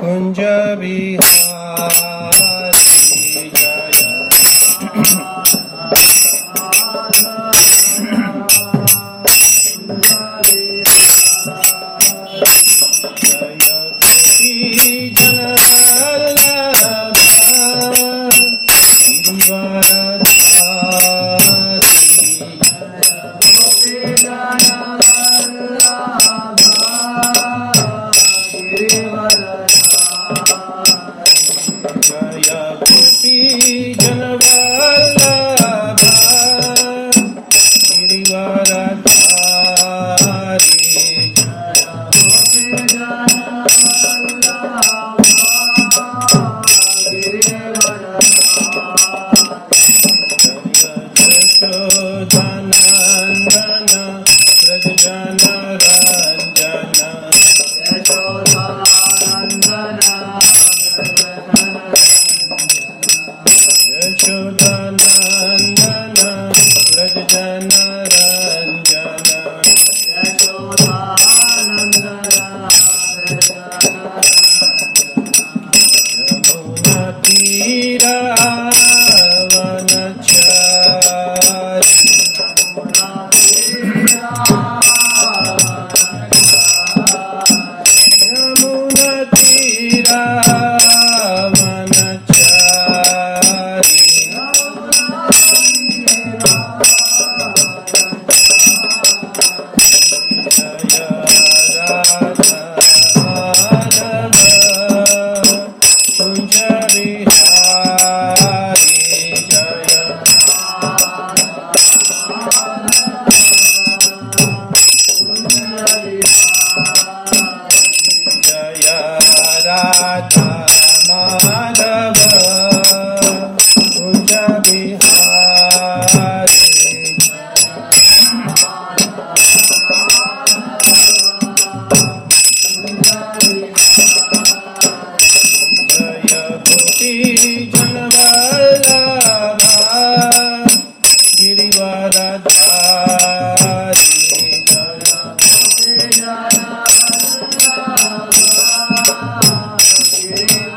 कुंज बिहारी जय Girivardhari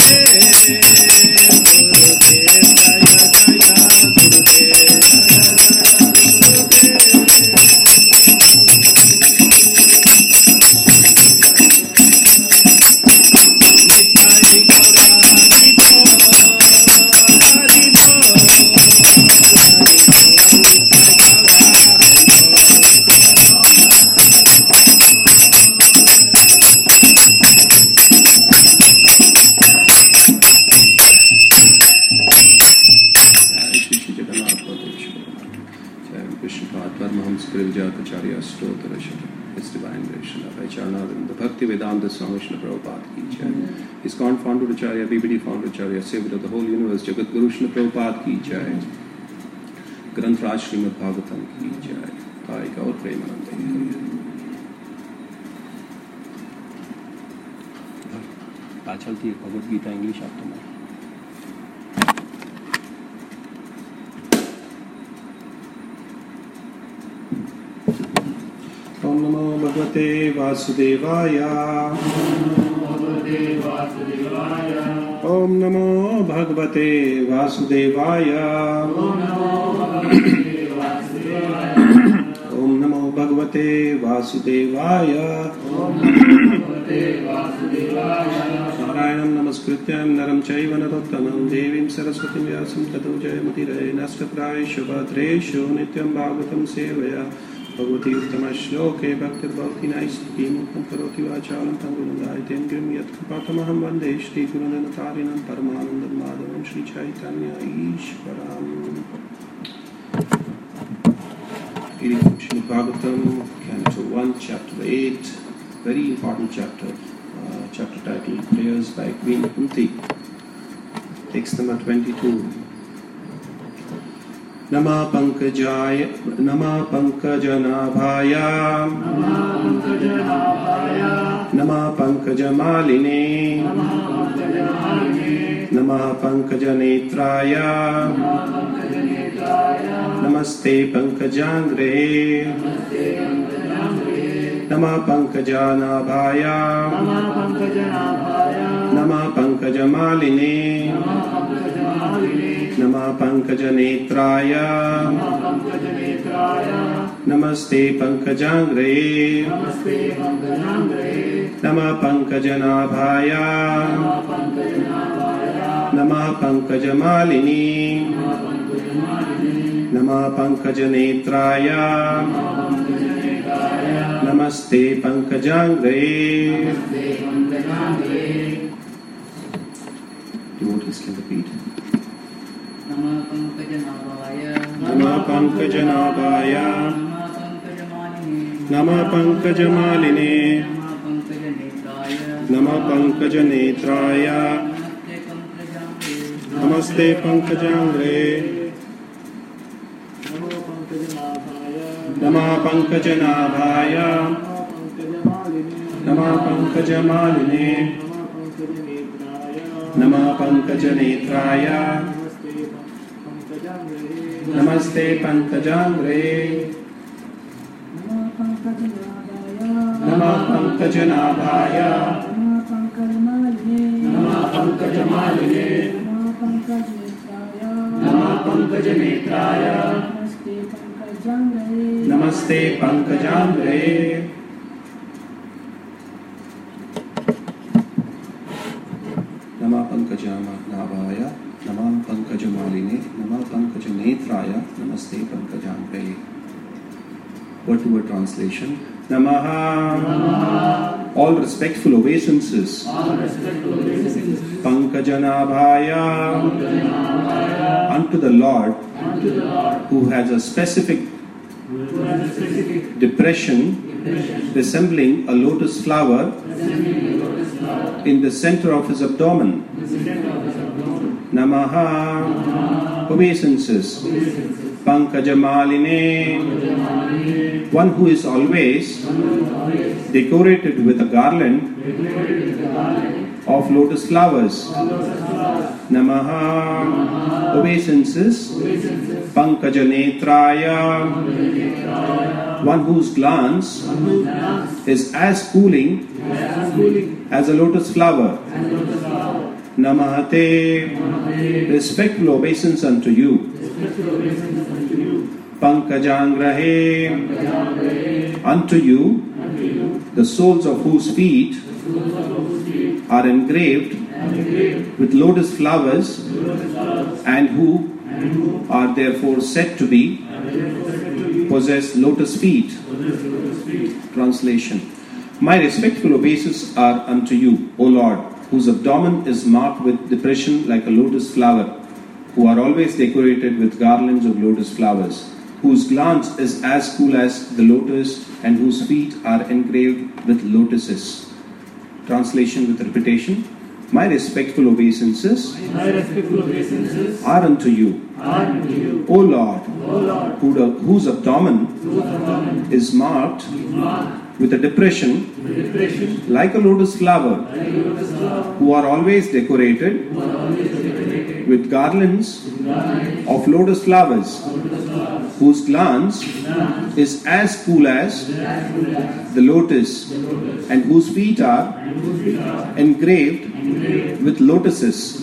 Swami Srila Prabhupada ki jai. ISKCON founder Acharya, BBD founder Acharya, Savior of the whole universe, Jagat Guru Srila Prabhupada ki jai. Granth Raj Srimad Bhagavatam ki jai. Thai Gaur Premanande. आज चलती है Bhagavad Gita English आप तुम्हारी. ओम नमो भगवते वासुदेवाय. ओम नमो भगवते वासुदेवाय. ओम नमो भगवते वासुदेवाय. नारायणं नमस्कृत्यं नरं चैव नरोत्तमं देवीं सरस्वतीं व्यासं ततो जयमुदीरये. नष्टप्रायेषु भद्रेषु नित्यं भागवतं सेवया. भगवती उत्तम श्लोके भक्तिर्भवति नैष्टिकी मुखं करोति वाचालं तंगुलंगायतेन गिरिं यत्कृपातमहं वन्दे श्रीगुरुनतारिणं परमानन्दं माधवं Sri Chaitanya ईश्वरम्. Srimad Bhagavatam, Canto 1, Chapter 8, very important chapter, chapter titled Prayers by Queen Kunti, text number 22. Nama Pankajaya, Nama Pankajanaಭಾಯ, Nama Pankajamaline, Nama Pankajanetraya, Namaste Pankajangre, Nama Pankajanaಭಾಯ, Nama Pankajamaline, Nama Pankajanetraya, Namaste Pankajangre, Nama Pankajanaಭಾಯ, Nama Pankajamaline, Nama Pankajanetraya, Namaste Pankajangre. Devotees can repeat. Nama Pankajanaಭಾಯ, Nama Pankajamaline, Nama Pankajanetraya, Namaste Pankajangre, Nama Pankajanaಭಾಯ, Nama Pankajamaline, Nama Pankajanetraya, Namaste Pankajangre, Nama Pankajanaಭಾಯ, Nama Pankajamaline, Nama Pankajanetraya, Namaste Pankajangre. Nama Pankajanaಭಾಯ, Nama Pankajamaline, Nama Pankajanetraya, Namaste Pankajangre. Word-to-word translation. Namaha. All respectful obeisances. Pankajanaಭಾಯ, unto the Lord, who has a specific depression resembling a lotus flower in the center of his abdomen. Namaha. Obeisances. Pankajamaline, one who is always decorated with a garland of lotus flowers. Namaha. Obeisances. Pankajanetraya, one whose glance is as cooling as a lotus flower. Namahate. Respectful obeisance unto you. Pankajangrahe. Unto you, the soles of whose feet are engraved with lotus flowers, and who are therefore said to be possess lotus feet. Translation. My respectful obeisances are unto you, O Lord, whose abdomen is marked with depression like a lotus flower, who are always decorated with garlands of lotus flowers, whose glance is as cool as the lotus, and whose feet are engraved with lotuses. Translation with repetition. My respectful obeisances are unto you, O Lord, whose abdomen is marked with a depression like a lotus flower, who are always decorated with garlands of lotus flowers, whose glance is as cool as the lotus, and whose feet are engraved with lotuses.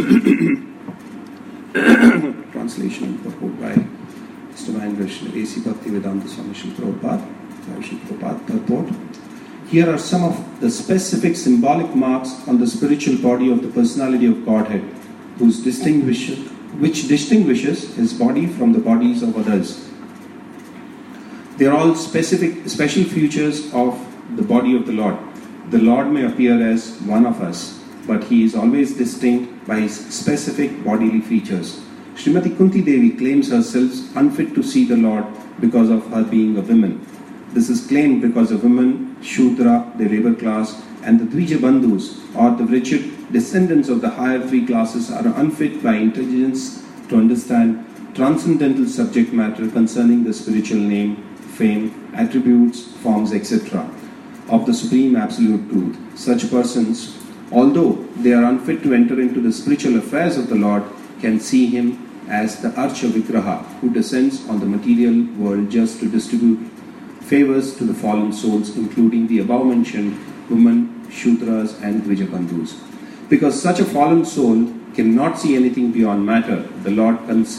Translation and purport by Mr. Mahendrashna A.C. Bhaktivedanta Swami Srila Prabhupada. Purport. Here are some of the specific symbolic marks on the spiritual body of the personality of Godhead, which distinguishes his body from the bodies of others. They are all special features of the body of the Lord. The Lord may appear as one of us, but he is always distinct by his specific bodily features. Srimati Kunti Devi claims herself unfit to see the Lord because of her being a woman. This is claimed because the women, Shudra, the labor class, and the Dvija Bandhus, or the wretched descendants of the higher three classes, are unfit by intelligence to understand transcendental subject matter concerning the spiritual name, fame, attributes, forms, etc. of the Supreme Absolute Truth. Such persons, although they are unfit to enter into the spiritual affairs of the Lord, can see him as the Archa Vigraha, who descends on the material world just to distribute favors to the fallen souls, including the above-mentioned women, Shudras, and Dvijabandhus. Because such a fallen soul cannot see anything beyond matter, the Lord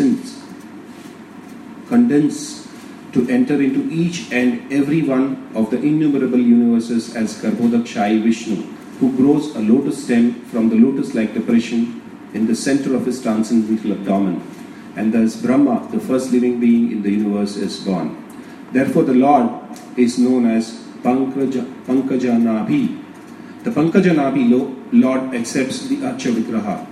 condescends to enter into each and every one of the innumerable universes as Garbhodakshai Vishnu, who grows a lotus stem from the lotus-like depression in the center of his transcendental abdomen. And thus Brahma, the first living being in the universe, is born. Therefore, the Lord is known as Pankajanabhi. The Pankajanabhi Lord accepts the Archa Vigraha,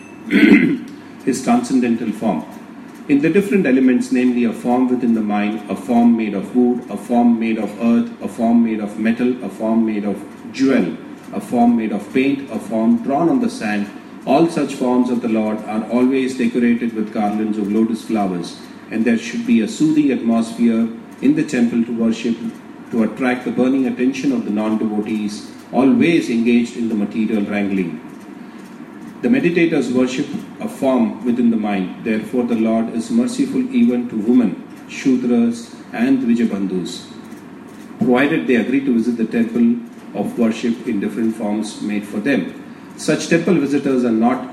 his transcendental form, in the different elements, namely a form within the mind, a form made of wood, a form made of earth, a form made of metal, a form made of jewel, a form made of paint, a form drawn on the sand. All such forms of the Lord are always decorated with garlands of lotus flowers, and there should be a soothing atmosphere in the temple to worship, to attract the burning attention of the non-devotees, always engaged in the material wrangling. The meditators worship a form within the mind. Therefore, the Lord is merciful even to women, Shudras, and Dvijabandhus, provided they agree to visit the temple of worship in different forms made for them. Such temple visitors are not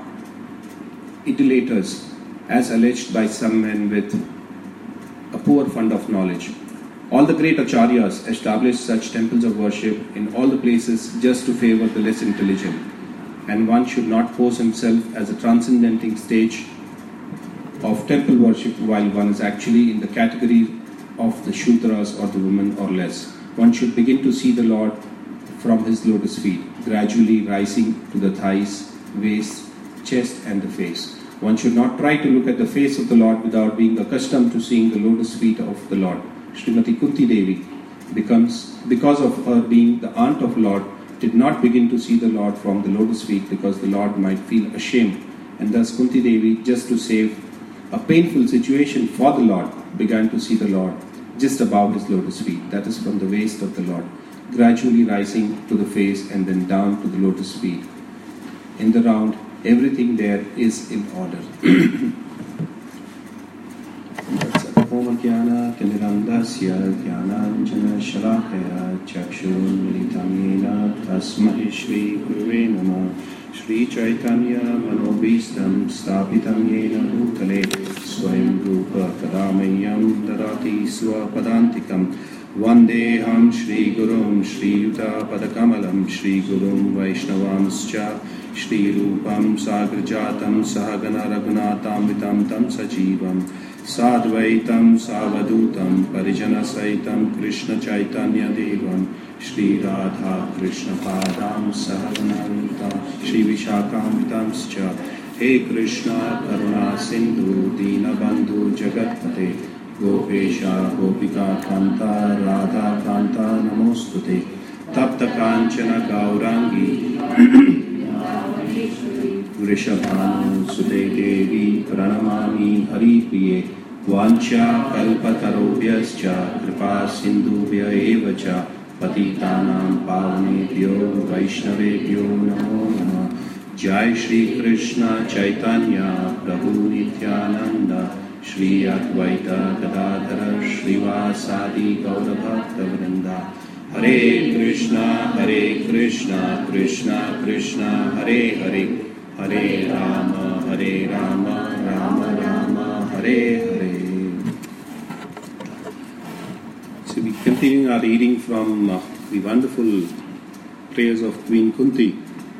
idolaters, as alleged by some men with a poor fund of knowledge. All the great acharyas established such temples of worship in all the places just to favor the less intelligent, and one should not pose himself as a transcendenting stage of temple worship while one is actually in the category of the Shudras or the women or less. One should begin to see the Lord from his lotus feet, gradually rising to the thighs, waist, chest and the face. One should not try to look at the face of the Lord without being accustomed to seeing the lotus feet of the Lord. Srimati Kunti Devi, because of her being the aunt of Lord, did not begin to see the Lord from the lotus feet because the Lord might feel ashamed, and thus Kunti Devi, just to save a painful situation for the Lord, began to see the Lord just above his lotus feet, that is from the waist of the Lord, gradually rising to the face and then down to the lotus feet. In the round, everything there is in order. That's at the moment ज्ञानातिमिरन्दस्य ज्ञानाञ्जनशलाकया चक्षुरुन्मिलितं येन तस्मै श्रीगुरुवे नमः। श्रीचैतन्यमनोभीष्टं स्थापितं येन भूतले स्वयं रूप कदा मह्यं ददाति स्वपदान्तिकं। वन्देऽहं श्रीगुरुं श्रीयुतपदकमलं श्रीगुरुं वैष्णवांश्च श्रीरूपं साग्रजातं सहगण रघुनाथान्वितं तं सजीवं साद्वैतं सावधूतं परिजनसहितं कृष्णचैतन्यदेवं श्रीराधा कृष्णपादां सहगणान्विता श्रीविशाखान्वितांश्च। हे कृष्ण करुणा सिन्धु दीनबन्धु जगत्पते गोपेशा गोपिकान्ता राधाकान्ता नमोस्तुते। तप्तकाञ्चन गौराङ्गी वृषभानुसुते देवी प्रणमामि हरिप्रिये। वाञ्छाकल्पतरुभ्यश्च कृपा सिन्धुभ्य एव च पतितानां पावनेभ्यो वैष्णवेभ्यो नमो नमः। जय श्री कृष्ण चैतन्य प्रभु नित्यानंद श्री अद्वैत गदाधर श्रीवासादि गौरभक्तवृंद। हरे कृष्णा कृष्णा कृष्णा हरे हरे, हरे Ram Ram Ram Hare Hare. So we continue our reading from the wonderful prayers of Queen Kunti.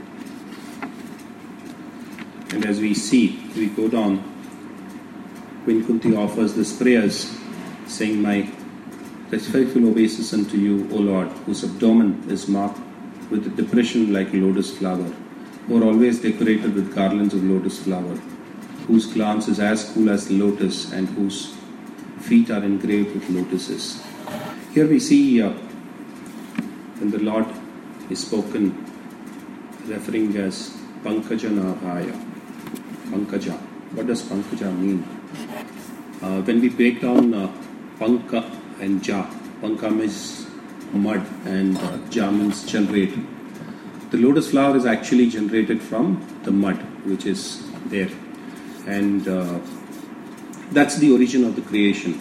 And as we see, we go down, Queen Kunti offers these prayers, saying, "My faithful obeisance unto you, O Lord, whose abdomen is marked with a depression like a lotus flower, who are always decorated with garlands of lotus flower, whose glance is as cool as the lotus, and whose feet are engraved with lotuses." Here we see when the Lord is spoken, referring as Pankaja Nabhaya. Pankaja. What does Pankaja mean? When we break down Panka and Ja, Panka means mud and Ja means generate. The lotus flower is actually generated from the mud which is there, and that's the origin of the creation.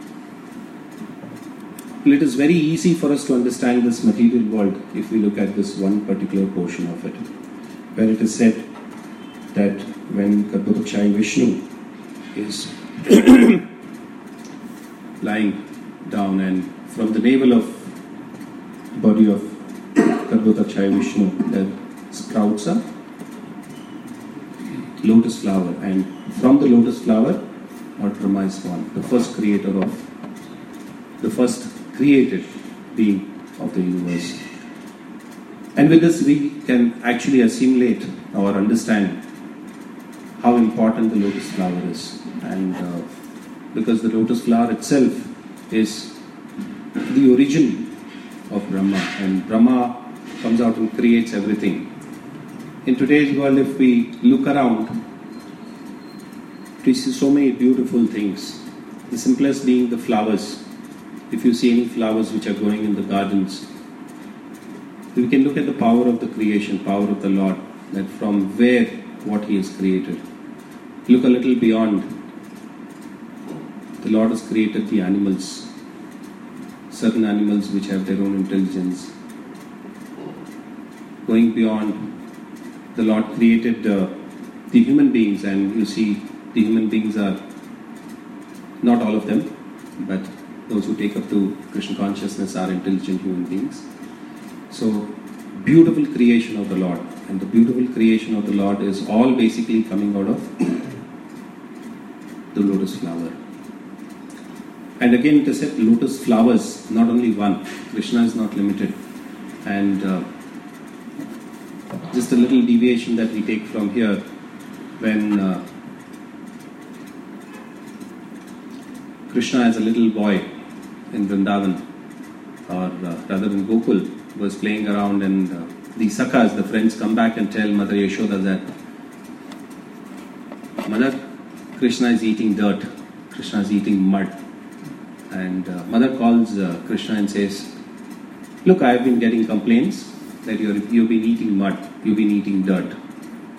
It is very easy for us to understand this material world if we look at this one particular portion of it, where it is said that when Garbhodakshai Vishnu is lying down, and from the navel of body of Garbhodakshai Vishnu there sprouts a lotus flower, and from the lotus flower Lord Brahma is born, the first creator of the first created being of the universe. And with this we can actually assimilate or understand how important the lotus flower is, and because the lotus flower itself is the origin of Brahma, and Brahma comes out and creates everything. In today's world, if we look around, we see so many beautiful things, the simplest being the flowers. If you see any flowers which are growing in the gardens, we can look at the power of the creation, power of the Lord, that from where what He has created. Look a little beyond. The Lord has created the animals, certain animals which have their own intelligence. Going beyond, the Lord created the human beings, and you see the human beings are not all of them, but those who take up to Krishna consciousness are intelligent human beings. So, beautiful creation of the Lord, and the beautiful creation of the Lord is all basically coming out of the lotus flower. And again it is said lotus flowers, not only one. Krishna is not limited. And just a little deviation that we take from here, when Krishna as a little boy in Vrindavan, or rather in Gokul, was playing around, and the Sakhas, the friends, come back and tell Mother Yashoda that, "Mother, Krishna is eating dirt, Krishna is eating mud." And Mother calls Krishna and says, "Look, I have been getting complaints that you've been eating mud, you've been eating dirt."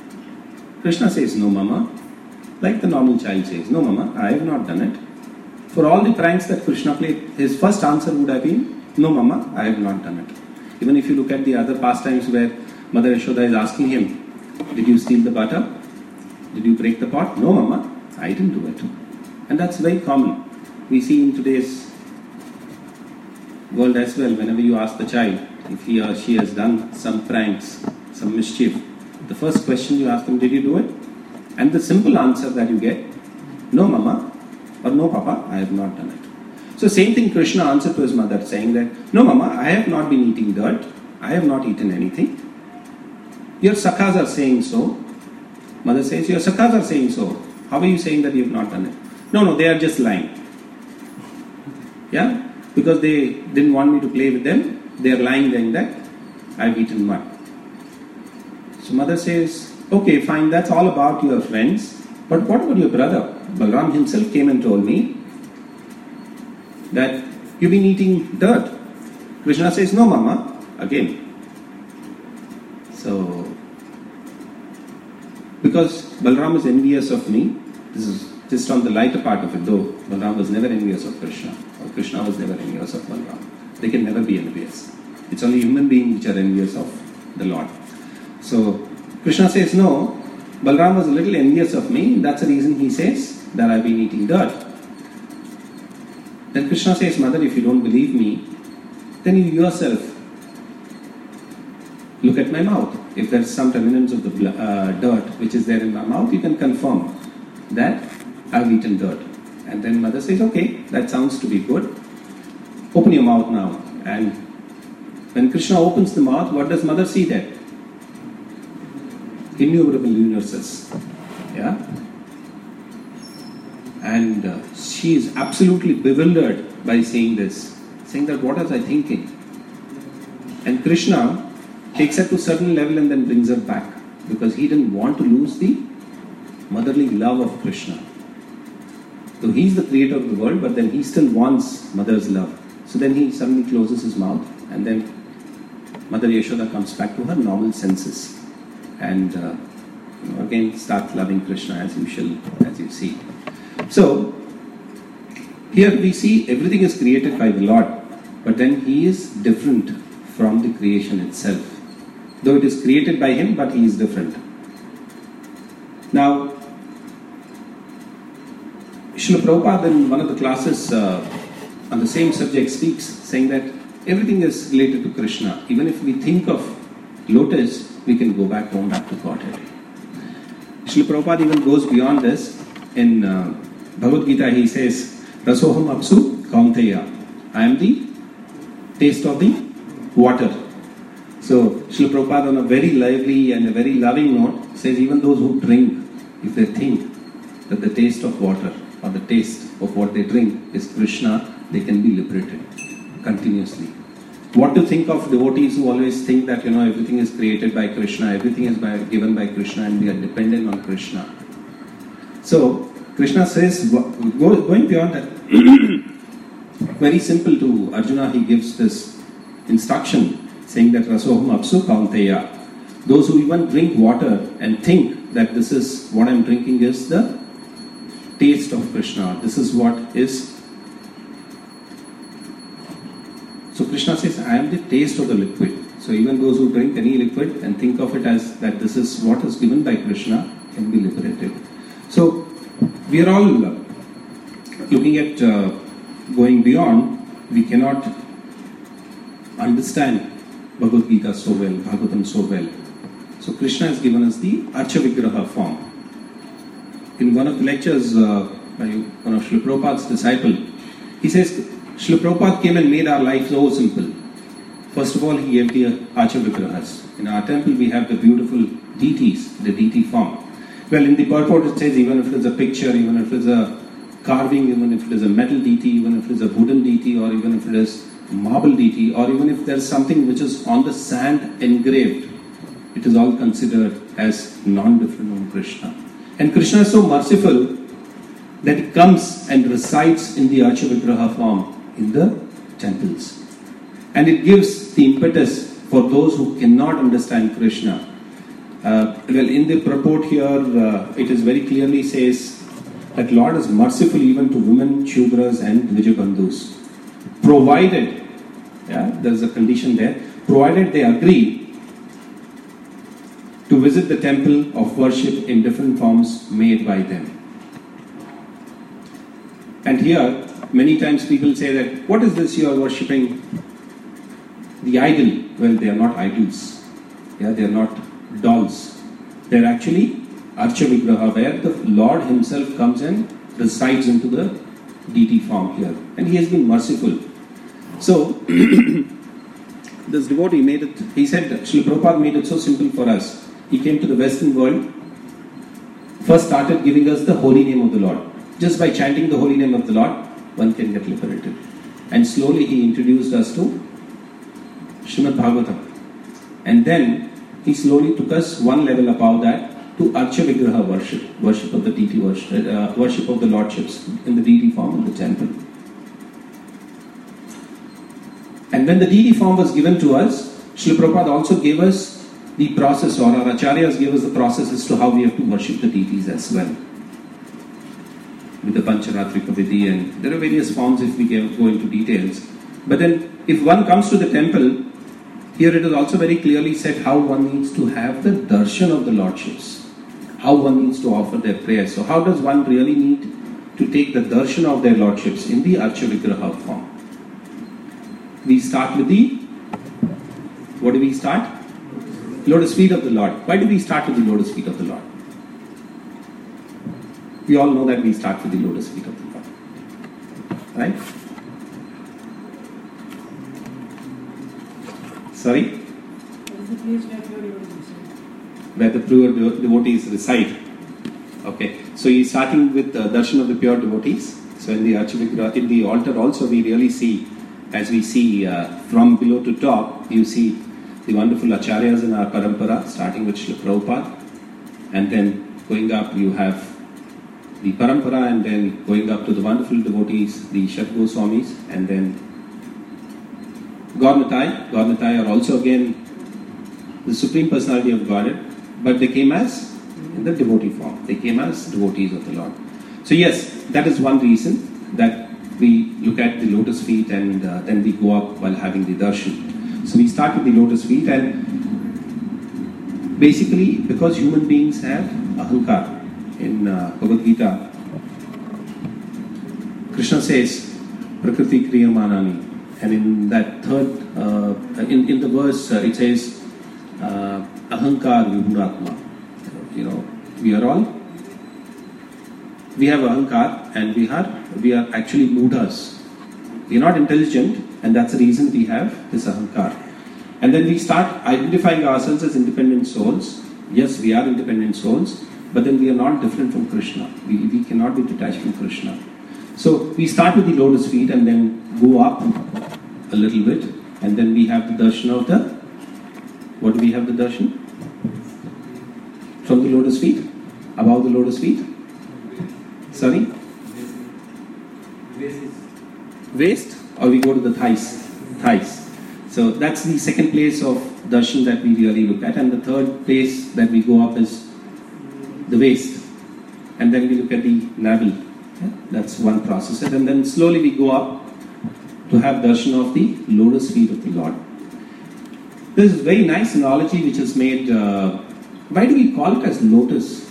Krishna says, "No, Mama." Like the normal child says, "No, Mama, I have not done it." for all the pranks that Krishna played, his first answer would have been, no mama, I have not done it. Even if you look at the other pastimes where Mother Yashoda is asking him, did you steal the butter? Did you break the pot? No mama, I didn't do it. And that's very common. We see in today's world as well, whenever you ask the child if he or she has done some pranks, some mischief, the first question you ask them, did you do it? And the simple answer that you get, no mama or no papa, I have not done it. So same thing Krishna answered to his mother saying that, no mama, I have not been eating dirt, I have not eaten anything. Your sakhas are saying so. Mother says, your sakhas are saying so. How are you saying that you have not done it? No, they are just lying. Yeah? Because they didn't want me to play with them, they are lying saying that I have eaten mud. So mother says, okay, fine, that's all about your friends. But what about your brother? Balram himself came and told me that you've been eating dirt. Krishna says, no mama, again. So, because Balram is envious of me, this is just on the lighter part of it though, Balram was never envious of Krishna, or Krishna was never envious of Balram. They can never be envious. It's only human beings which are envious of the Lord. So, Krishna says, no, Balram was a little envious of me, that's the reason he says that I've been eating dirt. Then Krishna says, mother, if you don't believe me, then you yourself look at my mouth. If there is some remnants of the dirt which is there in my mouth, you can confirm that I've eaten dirt. And then mother says, okay, that sounds to be good. Open your mouth now. And when Krishna opens the mouth, what does mother see there? Innumerable universes. Yeah? And she is absolutely bewildered by saying this. Saying that, what was I thinking? And Krishna takes her to a certain level and then brings her back. Because he didn't want to lose the motherly love of Krishna. So he's the creator of the world, but then he still wants mother's love. So then he suddenly closes his mouth and then Mother Yashoda comes back to her normal senses. And again start loving Krishna as usual, as you see. So, here we see everything is created by the Lord, but then He is different from the creation itself. Though it is created by Him, but He is different. Now, Srila Prabhupada in one of the classes on the same subject speaks, saying that everything is related to Krishna. Even if we think of lotus, we can go back home, back to Godhead. Srila Prabhupada even goes beyond this. In Bhagavad Gita he says, Rasoham apsu kaunteya. I am the taste of the water. So Srila Prabhupada on a very lively and a very loving note says even those who drink, if they think that the taste of water or the taste of what they drink is Krishna, they can be liberated continuously. What to think of devotees who always think that everything is created by Krishna, everything is given by Krishna and we are dependent on Krishna. So Krishna says, going beyond that, very simple to Arjuna, he gives this instruction saying that Rasoham apsu kaunteya. Those who even drink water and think that this is what I'm drinking is the taste of Krishna, this is what is. So Krishna says, I am the taste of the liquid. So even those who drink any liquid and think of it as that this is what is given by Krishna can be liberated. So we are all looking at going beyond. We cannot understand Bhagavad Gita so well, Bhagavatam so well. So Krishna has given us the Archa Vigraha form. In one of the lectures by one of Srila Prabhupada's disciple, he says, Srila Prabhupada came and made our life so simple. First of all, he gave the Archa Vigrahas. In our temple we have the beautiful deities, the deity form. Well, in the purport it says even if it is a picture, even if it is a carving, even if it is a metal deity, even if it is a wooden deity, or even if it is a marble deity, or even if there is something which is on the sand engraved, it is all considered as non-different from Krishna. And Krishna is so merciful that he comes and resides in the Archa Vigraha form in the temples. And it gives the impetus for those who cannot understand Krishna. Well, in the purport here, it is very clearly says that Lord is merciful even to women, Shudras and Dvijabandhus. Provided, there is a condition there, provided they agree to visit the temple of worship in different forms made by them. And here, many times people say that, what is this you are worshipping? The idol. Well, they are not idols. They are not dolls. They are actually Archa Vigraha, where the Lord himself comes and resides into the deity form here. And he has been merciful. So, this devotee made it, he said, Srila Prabhupada made it so simple for us. He came to the Western world, first started giving us the holy name of the Lord. Just by chanting the holy name of the Lord, one can get liberated. And slowly he introduced us to Srimad Bhagavatam. And then he slowly took us one level above that to Archa Vigraha worship of the deity worship of the Lordships in the deity form in the temple. And when the deity form was given to us, Srila Prabhupada also gave us the process, or our acharyas gave us the process as to how we have to worship the deities as well. With the Pancharatrika Vidhi, and there are various forms if we go into details. But then, if one comes to the temple, here it is also very clearly said how one needs to have the darshan of the Lordships, how one needs to offer their prayers. So how does one really need to take the darshan of their Lordships in the Archa Vigraha form? We start with what do we start? Lotus feet of the Lord. Why do we start with the lotus feet of the Lord? We all know that we start with the lotus feet of the Lord. Right? Sorry? Where the pure devotees reside. Okay. So he's starting with the darshan of the pure devotees. So in the Archa Vigraha, in the altar also we really see, as we see from below to top, you see the wonderful acharyas in our parampara, starting with Srila Prabhupada, and then going up you have the parampara, and then going up to the wonderful devotees, the Shat Goswamis, and then Gaur-Nitai. Gaur-Nitai are also again the Supreme Personality of Godhead, but they came as in the devotee form. They came as devotees of the Lord. So yes, that is one reason that we look at the lotus feet and then we go up while having the darshan. So we start with the lotus feet, and basically because human beings have ahankar. In Bhagavad Gita, Krishna says, Prakriti Kriyamanani. And in that third, in the verse, it says, Ahankar Vibhuratma. We have ahankar, and we are actually mudas. We are not intelligent, and that's the reason we have this ahankar. And then we start identifying ourselves as independent souls. Yes, we are independent souls, but then we are not different from Krishna. We cannot be detached from Krishna. So we start with the lotus feet and then go up a little bit, and then we have the darshan of the, what do we have the darshan? From the lotus feet? Above the lotus feet? Sorry? Waist? Or we go to the thighs? Thighs. So that's the second place of darshan that we really look at, and the third place that we go up is the waist, and then we look at the navel. That's one process, and then slowly we go up to have darshan of the lotus feet of the Lord. There is a very nice analogy which is made. Why do we call it as lotus?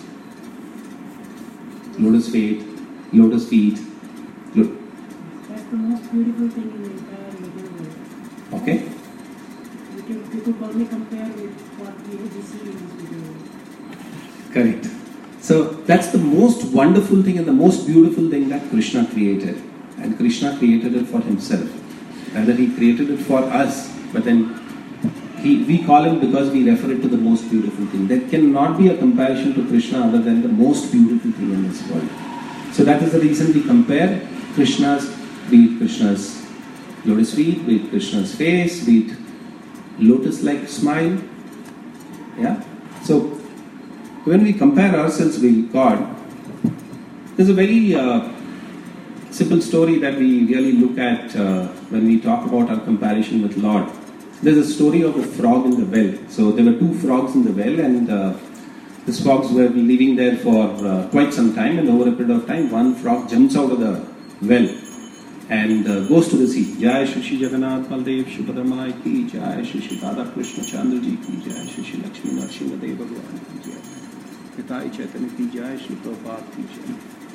Lotus feet, lotus feet. That's the most beautiful thing in the entire universe. Okay. You could only compare with what we see in this video. Correct. So that's the most wonderful thing and the most beautiful thing that Krishna created. And Krishna created it for himself. Rather, he created it for us, but then we call him because we refer it to the most beautiful thing. There cannot be a comparison to Krishna other than the most beautiful thing in this world. So that is the reason we compare Krishna's, be it Krishna's lotus feet, be it Krishna's face, be it lotus-like smile. Yeah? So when we compare ourselves with God, there's a very simple story that we really look at when we talk about our comparison with Lord. There's a story of a frog in the well. So there were two frogs in the well, and These frogs were living there for quite some time, and over a period of time, one frog jumps out of the well and goes to the sea. Jai Shri Shri Jagannath Baldev Shubhadamai ki Jai, Shri Shri Radha Krishna Chandra ji ki Jai, Shri Shri Lakshmi Narsimha Dev Bhagwan ki Jai, Pitai Chaitanya ki Jai, Shri Prabhupada ki Jai.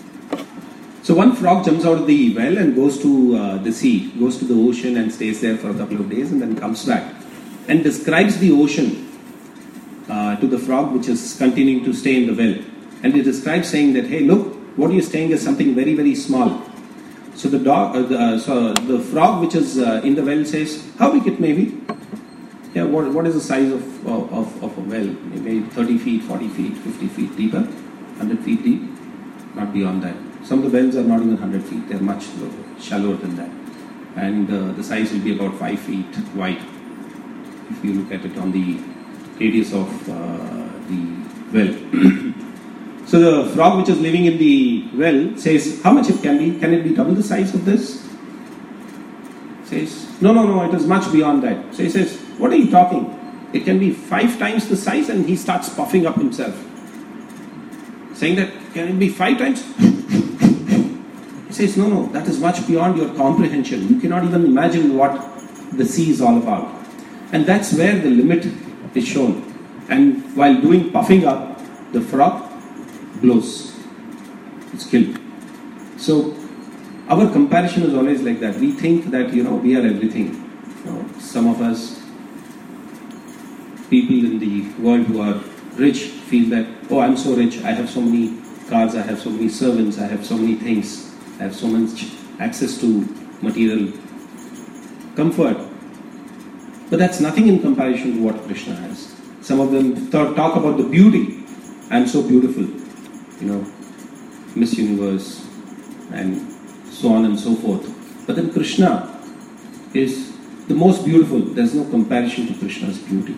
So one frog jumps out of the well and goes to the sea, goes to the ocean and stays there for a couple of days and then comes back and describes the ocean to the frog which is continuing to stay in the well. And he describes saying that, hey, look, what you're staying is something very, very small. So the the frog which is in the well says, how big it may be? Yeah, what is the size of a well? Maybe 30 feet, 40 feet, 50 feet deeper, 100 feet deep, not beyond that. Some of the wells are not even 100 feet, they're much shallower than that. And the size will be about 5 feet wide if you look at it on the radius of the well. So the frog which is living in the well says, how much it can be? Can it be double the size of this? Says, no, it is much beyond that. So he says, what are you talking? It can be 5 times the size, and he starts puffing up himself. Saying that, can it be 5 times? He says, no, that is much beyond your comprehension. You cannot even imagine what the sea is all about. And that's where the limit is shown. And while doing puffing up, the frog blows. It's killed. So our comparison is always like that. We think that, we are everything. Some of us, people in the world who are rich, feel that, oh, I'm so rich, I have so many cars, I have so many servants, I have so many things, I have so much access to material comfort. But that's nothing in comparison to what Krishna has. Some of them talk about the beauty. I'm so beautiful, Miss Universe and so on and so forth. But then Krishna is the most beautiful. There's no comparison to Krishna's beauty.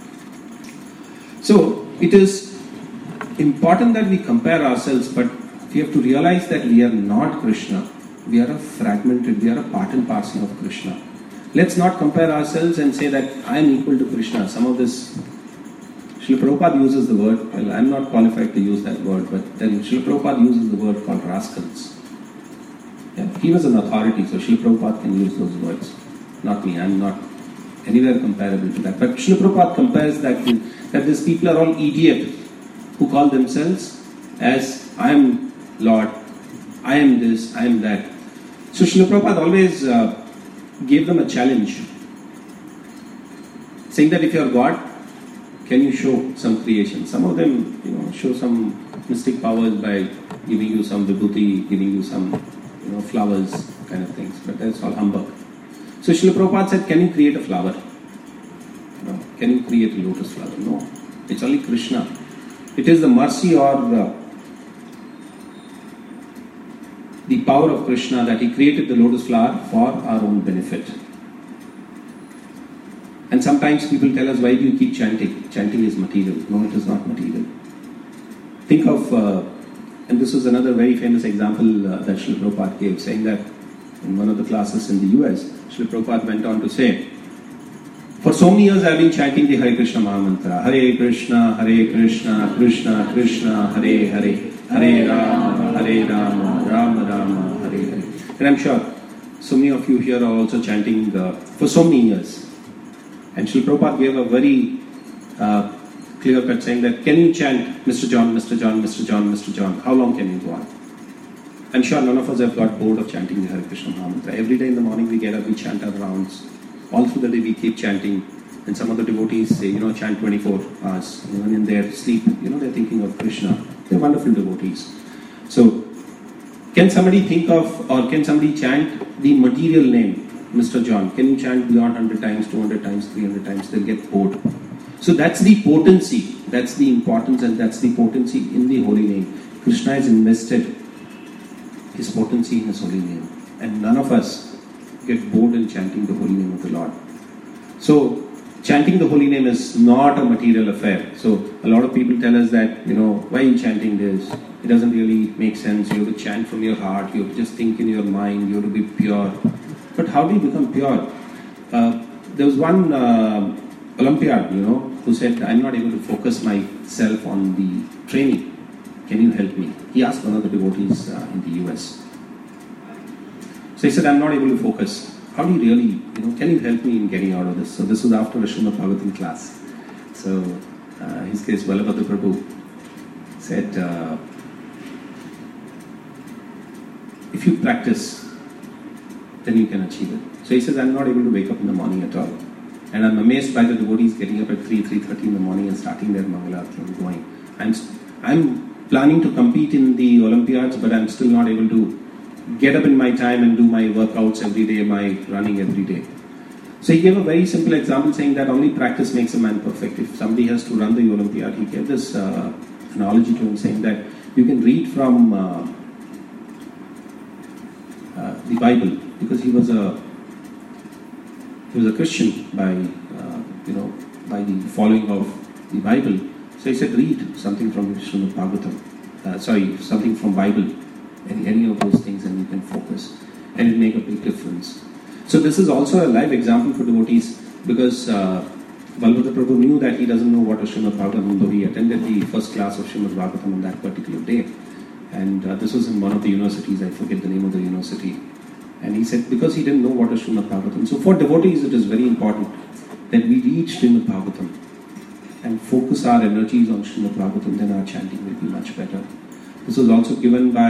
So it is important that we compare ourselves, but we have to realize that we are not Krishna. We are a fragmented, we are a part and parcel of Krishna. Let's not compare ourselves and say that I am equal to Krishna. Some of this, Srila Prabhupada uses the word, well, I'm not qualified to use that word, but then Srila Prabhupada uses the word called rascals. Yeah, he was an authority, so Srila Prabhupada can use those words. Not me, I'm not anywhere comparable to that. But Srila Prabhupada compares that these people are all idiots who call themselves as I am Lord, I am this, I am that. So Srila Prabhupada always gave them a challenge, saying that if you are God, can you show some creation? Some of them, show some mystic powers by giving you some vibhuti, giving you some, flowers, kind of things. But that's all humbug. So Srila Prabhupada said, can you create a flower? No. Can you create a lotus flower? No. It's only Krishna. It is the mercy or the power of Krishna that he created the lotus flower for our own benefit. And sometimes people tell us, why do you keep chanting? Chanting is material. No, it is not material. Think of, and this is another very famous example that Srila Prabhupada gave, saying that in one of the classes in the US, Srila Prabhupada went on to say, for so many years I have been chanting the Hare Krishna Mahamantra. Hare Krishna, Krishna Krishna, Hare Hare, Hare Rama, Rama Rama, Hare Hare. And I'm sure so many of you here are also chanting for so many years. And Srila Prabhupada gave a very clear cut saying that, can you chant Mr. John, Mr. John, Mr. John, Mr. John? How long can you go on? I'm sure none of us have got bored of chanting the Hare Krishna Mahamantra. Every day in the morning we get up, we chant our rounds. All through the day we keep chanting. And some of the devotees say, chant 24 hours. Even in their sleep, they're thinking of Krishna. They're wonderful devotees. So, can somebody think of, or can somebody chant the material name, Mr. John? Can you chant beyond 100 times, 200 times, 300 times? They'll get bored. So that's the potency, that's the importance, and that's the potency in the holy name. Krishna has invested his potency in his holy name. And none of us get bored in chanting the holy name of the Lord. So, chanting the holy name is not a material affair. So, a lot of people tell us that, why are you chanting this? It doesn't really make sense. You have to chant from your heart. You have to just think in your mind. You have to be pure. But how do you become pure? There was one Olympiad, who said, I'm not able to focus my myself on the training. Can you help me? He asked one of the devotees in the US. So he said, I'm not able to focus. How do you really, can you help me in getting out of this? So this was after a Srimad Bhagavatam class. So his case, Balabhadra Prabhu said, if you practice, then you can achieve it. So he says, I'm not able to wake up in the morning at all. And I'm amazed by the devotees getting up at 3:30 in the morning and starting their Mangalarti and going. I'm planning to compete in the Olympiads, but I'm still not able to get up in my time and do my workouts every day, my running every day. So he gave a very simple example saying that only practice makes a man perfect. If somebody has to run the Olympiad, he gave this analogy to him saying that you can read from the Bible, because he was a Christian by the following of the Bible. So he said, read something from Srimad Bhagavatam, something from Bible, any of those things, and you can focus, and it make a big difference. So this is also a live example for devotees, because Balabhadra Prabhu knew that he doesn't know what is Srimad Bhagavatam, though he attended the first class of Srimad Bhagavatam on that particular day. And this was in one of the universities, I forget the name of the university. And he said, because he didn't know what is Srimad Bhagavatam. So for devotees, it is very important that we read Srimad Bhagavatam and focus our energies on Srimad Bhagavatam, then our chanting will be much better. This was also given by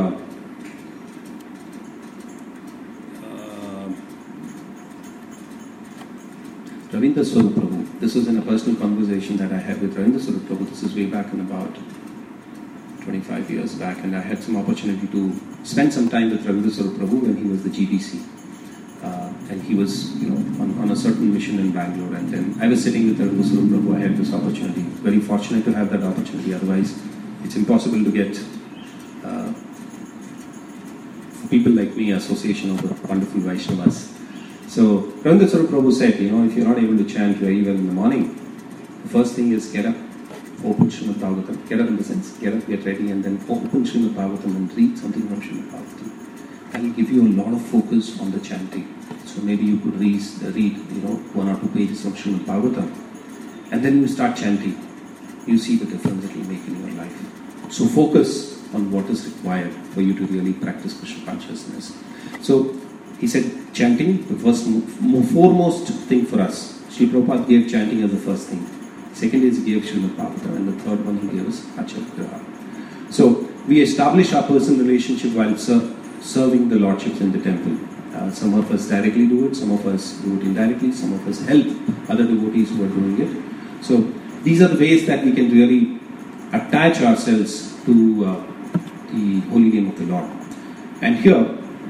Ravindra Swarup Prabhu. This was in a personal conversation that I had with Ravindra Swarup Prabhu. This is way back in about 25 years back, and I had some opportunity to spend some time with Ravindra Swarup Prabhu when he was the GBC. And he was, on a certain mission in Bangalore. And then I was sitting with Ravindra Swarup Prabhu. I had this opportunity. Very fortunate to have that opportunity. Otherwise, it's impossible to get people like me association of the wonderful Vaishnavas. So Ravindra Swarup Prabhu said, if you're not able to chant very well in the morning, the first thing is get up, open Srimad Bhagavatam. Get up in the sense, get up, get ready, and then open Srimad Bhagavatam and read something from Srimad Bhagavatam. That will give you a lot of focus on the chanting. So maybe you could read 1 or 2 pages of Srimad Bhagavatam, and then you start chanting. You see the difference it will make in your life. So focus on what is required for you to really practice Krishna consciousness. So he said, chanting, the foremost thing for us. Sri Prabhupada gave chanting as the first thing. Second is he gave Srimad Bhagavatam, and the third one he gave us Acharya. So we establish our personal relationship while serving the lordships in the temple. Some of us directly do it, some of us do it indirectly, some of us help other devotees who are doing it. So these are the ways that we can really attach ourselves to the holy name of the Lord. And here,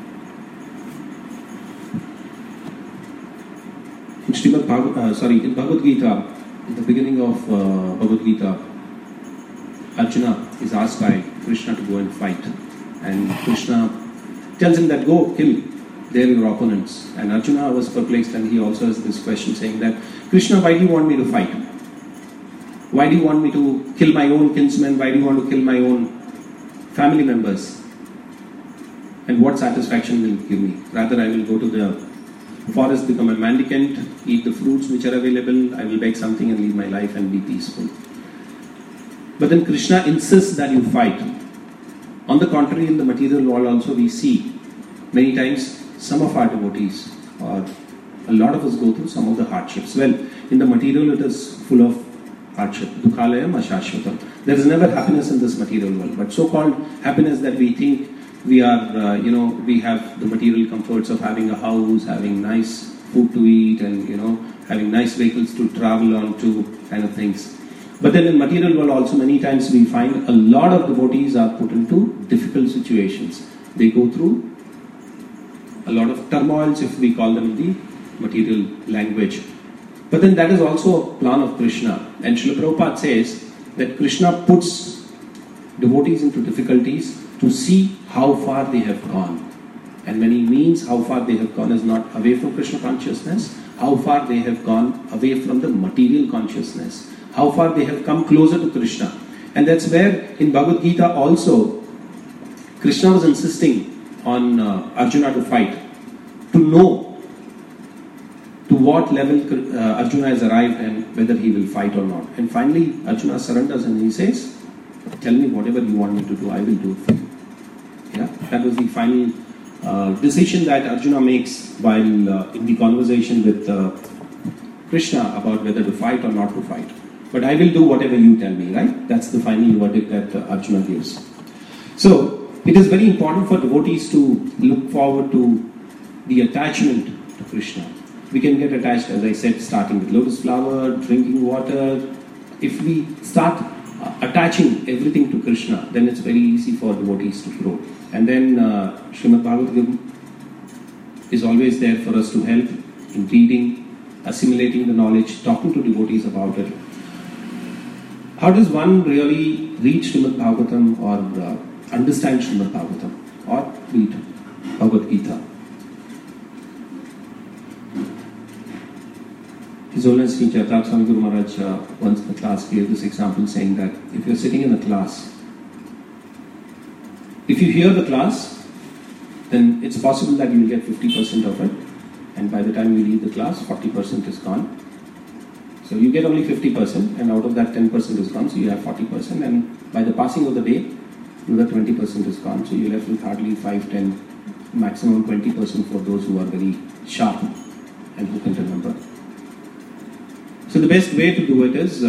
in Bhagavad Gita, in the beginning of Bhagavad Gita, Arjuna is asked by Krishna to go and fight. And Krishna tells him that go kill their opponents. And Arjuna was perplexed, and he also has this question saying that, Krishna, why do you want me to fight? Why do you want me to kill my own kinsmen? Why do you want to kill my own family members? And what satisfaction will it give me? Rather, I will go to the forest, become a mendicant, eat the fruits which are available, I will beg something and live my life and be peaceful. But then Krishna insists that you fight. On the contrary, in the material world also we see many times some of our devotees, or a lot of us, go through some of the hardships. Well, in the material it is full of hardship. Dukhalayam ashashvatam. There is never happiness in this material world, but so-called happiness that we think we are, we have the material comforts of having a house, having nice food to eat, and having nice vehicles to travel on to, kind of things. But then in material world also many times we find a lot of devotees are put into difficult situations. They go through a lot of turmoils, if we call them in the material language. But then that is also a plan of Krishna. And Srila Prabhupada says that Krishna puts devotees into difficulties to see how far they have gone. And when he means how far they have gone is not away from Krishna consciousness, how far they have gone away from the material consciousness, how far they have come closer to Krishna. And that's where in Bhagavad Gita also Krishna was insisting on Arjuna to fight, to know, to what level Arjuna has arrived and whether he will fight or not. And finally, Arjuna surrenders and he says, tell me whatever you want me to do, I will do it for you. Yeah? That was the final decision that Arjuna makes while in the conversation with Krishna about whether to fight or not to fight. But I will do whatever you tell me, right? That's the final verdict that Arjuna gives. So, it is very important for devotees to look forward to the attachment to Krishna. We can get attached, as I said, starting with lotus flower, drinking water. If we start attaching everything to Krishna, then it's very easy for devotees to grow. And then Srimad Bhagavatam is always there for us to help in reading, assimilating the knowledge, talking to devotees about it. How does one really read Srimad Bhagavatam or understand Srimad Bhagavatam or read Bhagavad Gita? His Holiness Sri Chaitanya Swami Guru Maharaj once in the class gave this example saying that if you're sitting in a class, if you hear the class, then it's possible that you will get 50% of it, and by the time you leave the class, 40% is gone. So you get only 50%, and out of that 10% is gone, so you have 40%, and by the passing of the day, another 20% is gone, so you're left with hardly 5, 10, maximum 20% for those who are very sharp and who can remember. So the best way to do it is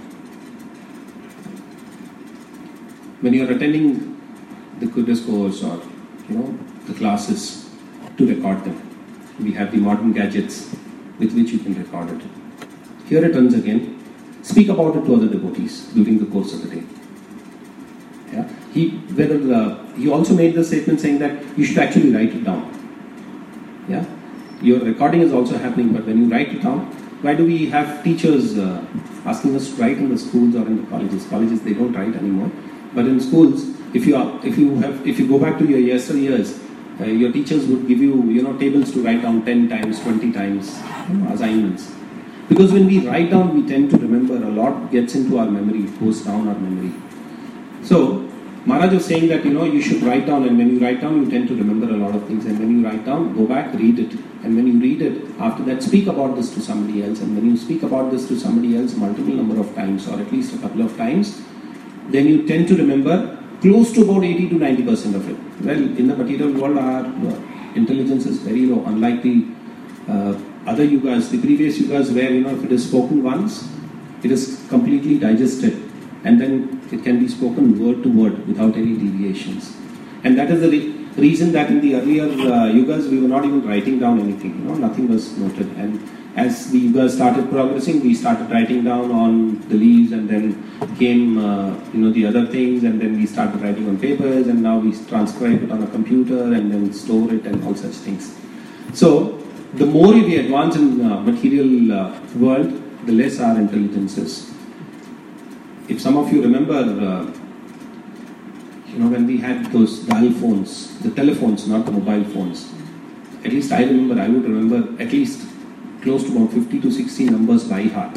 when you are attending the Kudus course or the classes, to record them. We have the modern gadgets with which you can record it. Hear it once again. Speak about it to other devotees during the course of the day. Yeah? He also made the statement saying that you should actually write it down. Yeah? Your recording is also happening, but when you write it down, why do we have teachers asking us to write in the schools or in the colleges? Colleges, they don't write anymore. But in schools, if you go back to your yesteryears, your teachers would give you tables to write down 10 times, 20 times assignments. Because when we write down, we tend to remember. A lot gets into our memory, it goes down our memory. So Maharaj was saying that you should write down, and when you write down, you tend to remember a lot of things. And when you write down, go back, read it. And when you read it, after that, speak about this to somebody else. And when you speak about this to somebody else multiple number of times, or at least a couple of times, then you tend to remember close to about 80 to 90% of it. Well, in the material world, our intelligence is very low. Unlike the other yugas, the previous yugas, where if it is spoken once, it is completely digested, and then it can be spoken word to word without any deviations. And that is the reason that in the earlier yugas we were not even writing down anything. Nothing was noted. And as the yugas started progressing, we started writing down on the leaves, and then came the other things, and then we started writing on papers, and now we transcribe it on a computer and then store it and all such things. So the more we advance in material world, the less our intelligence is. If some of you remember, when we had those dial phones, the telephones, not the mobile phones, at least I would remember at least close to about 50 to 60 numbers by heart.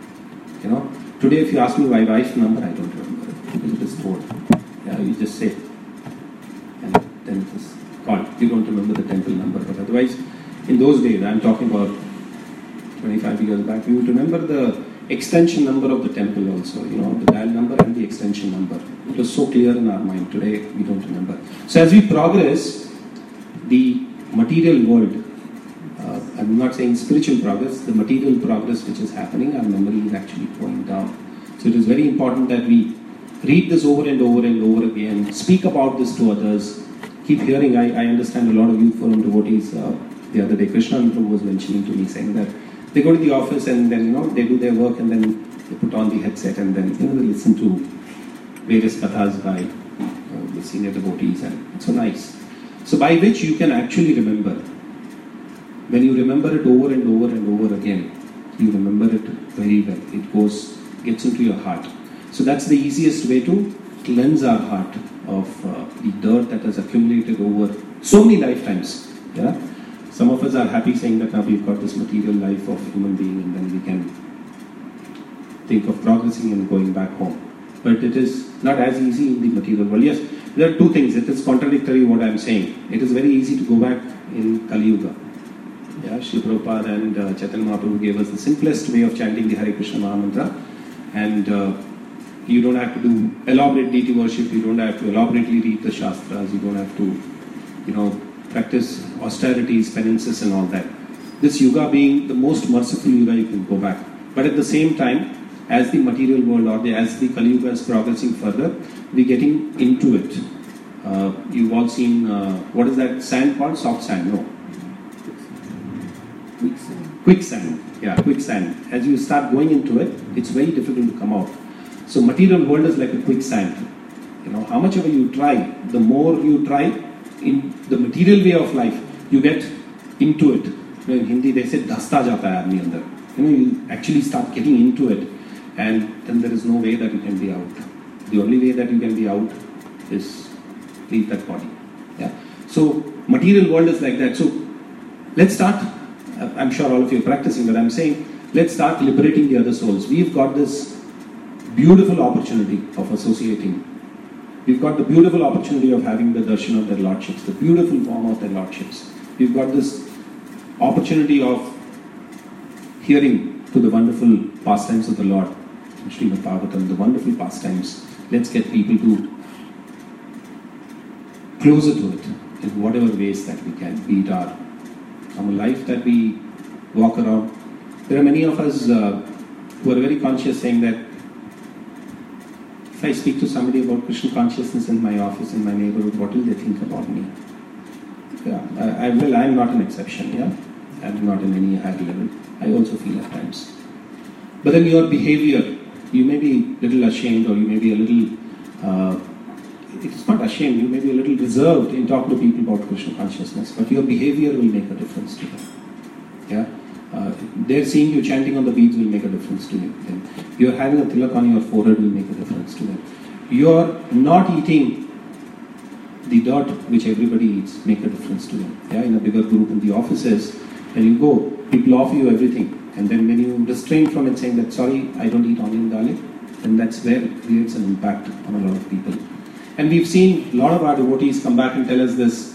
Today if you ask me my wife's number, I don't remember it because it is stored. Yeah, you just say, and then it is called. You don't remember the temple number, but otherwise, in those days, I'm talking about 25 years back, we would remember the extension number of the temple also, the dial number and the extension number. It was so clear in our mind. Today, we don't remember. So as we progress, the material world, I'm not saying spiritual progress, the material progress which is happening, our memory is actually going down. So it is very important that we read this over and over and over again, speak about this to others, keep hearing. I understand a lot of youth forum devotees, the other day Krishna was mentioning to me, saying that they go to the office and then they do their work, and then they put on the headset and then they listen to various kathas by the senior devotees, and it's so nice. So by which you can actually remember. When you remember it over and over and over again, you remember it very well. It gets into your heart. So that's the easiest way to cleanse our heart of the dirt that has accumulated over so many lifetimes. Yeah? Some of us are happy saying that now we've got this material life of human being, and then we can think of progressing and going back home. But it is not as easy in the material world. Yes, there are two things. It is contradictory what I am saying. It is very easy to go back in Kali Yuga. Yeah, Sri Prabhupada and Chaitanya Mahaprabhu gave us the simplest way of chanting the Hare Krishna Maha Mantra, and you don't have to do elaborate deity worship, you don't have to elaborately read the Shastras, you don't have to, practice austerities, penances and all that. This yuga being the most merciful yuga you can go back. But at the same time, as the material world or as the Kali Yuga is progressing further, we're getting into it. You've all seen, what is that sand called? Soft sand? No. Quicksand. Yeah, quicksand. As you start going into it, it's very difficult to come out. So material world is like a quicksand. How much ever you try, the more you try in the material way of life, you get into it. In Hindi they say, "Dhasta jata hai aadmi andar." You actually start getting into it, and then there is no way that you can be out. The only way that you can be out is leave that body. Yeah. So material world is like that. So let's start. I'm sure all of you are practicing, but I'm saying let's start liberating the other souls. We've got this beautiful opportunity of associating. We've got the beautiful opportunity of having the darshan of their lordships, the beautiful form of their lordships. We've got this opportunity of hearing to the wonderful pastimes of the Lord, Srimad Bhagavatam, the wonderful pastimes. Let's get people to closer to it in whatever ways that we can, be it our life that we walk around. There are many of us who are very conscious, saying that if I speak to somebody about Krishna consciousness in my office, in my neighborhood, what will they think about me? Yeah, I'm not an exception. Yeah, I'm not in any higher level. I also feel at times. But then your behavior, you may be a little ashamed, or you may be a little, it's not ashamed, you may be a little reserved in talking to people about Krishna consciousness, but your behavior will make a difference to them. Yeah? They're seeing you chanting on the beads will make a difference to them. You're having a tilak on your forehead will make a difference to them. You're not eating the dirt which everybody eats, make a difference to them. Yeah? In a bigger group in the offices, when you go, people offer you everything. And then when you restrain from it, saying that, sorry, I don't eat onion garlic, then that's where it creates an impact on a lot of people. And we've seen a lot of our devotees come back and tell us this,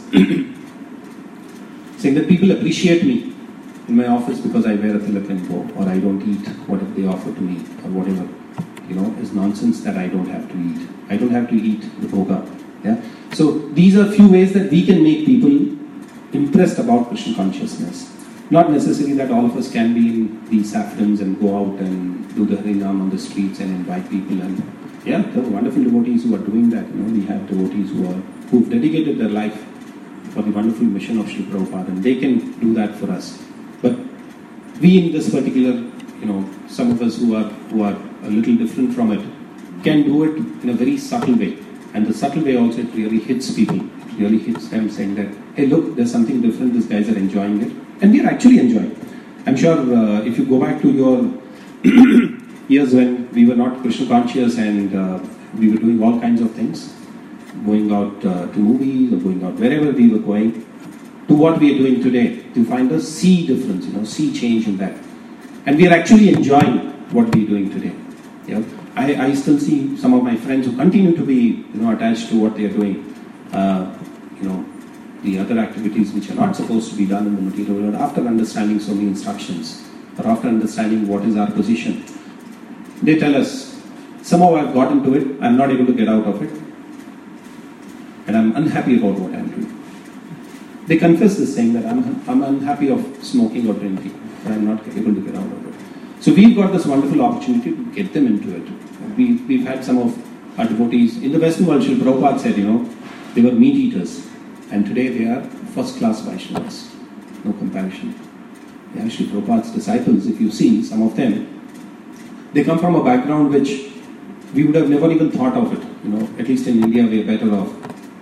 saying that people appreciate me in my office because I wear a tilak and go, or I don't eat whatever they offer to me, or whatever, is nonsense that I don't have to eat. I don't have to eat the bhoga. Yeah? So these are few ways that we can make people impressed about Krishna consciousness. Not necessarily that all of us can be in the saffrons and go out and do the Harinam on the streets and invite people. And yeah, there are wonderful devotees who are doing that. We have devotees who've dedicated their life for the wonderful mission of Sri Prabhupada, and they can do that for us. But we in this particular, some of us who are a little different from it, can do it in a very subtle way. And the subtle way also, it really hits people. It really hits them, saying that, hey, look, there's something different, these guys are enjoying it. And we are actually enjoying. I'm sure if you go back to your years when we were not Krishna conscious and we were doing all kinds of things, going out to movies or going out wherever we were going, to what we are doing today, to find a see difference, see change in that. And we are actually enjoying what we are doing today. Yeah? I still see some of my friends who continue to be attached to what they are doing. The other activities which are not supposed to be done in the material world, after understanding so many instructions, or after understanding what is our position, they tell us, somehow I've got into it, I'm not able to get out of it, and I'm unhappy about what I'm doing. They confess this, saying that I'm unhappy of smoking or drinking, but I'm not able to get out of it. So we've got this wonderful opportunity to get them into it. We've had some of our devotees, in the Western world, Srila Prabhupada said, they were meat eaters. And today they are first-class Vaishnavas. No comparison. They are Srila Prabhupada's disciples. If you see some of them, they come from a background which we would have never even thought of it. At least in India we are better off.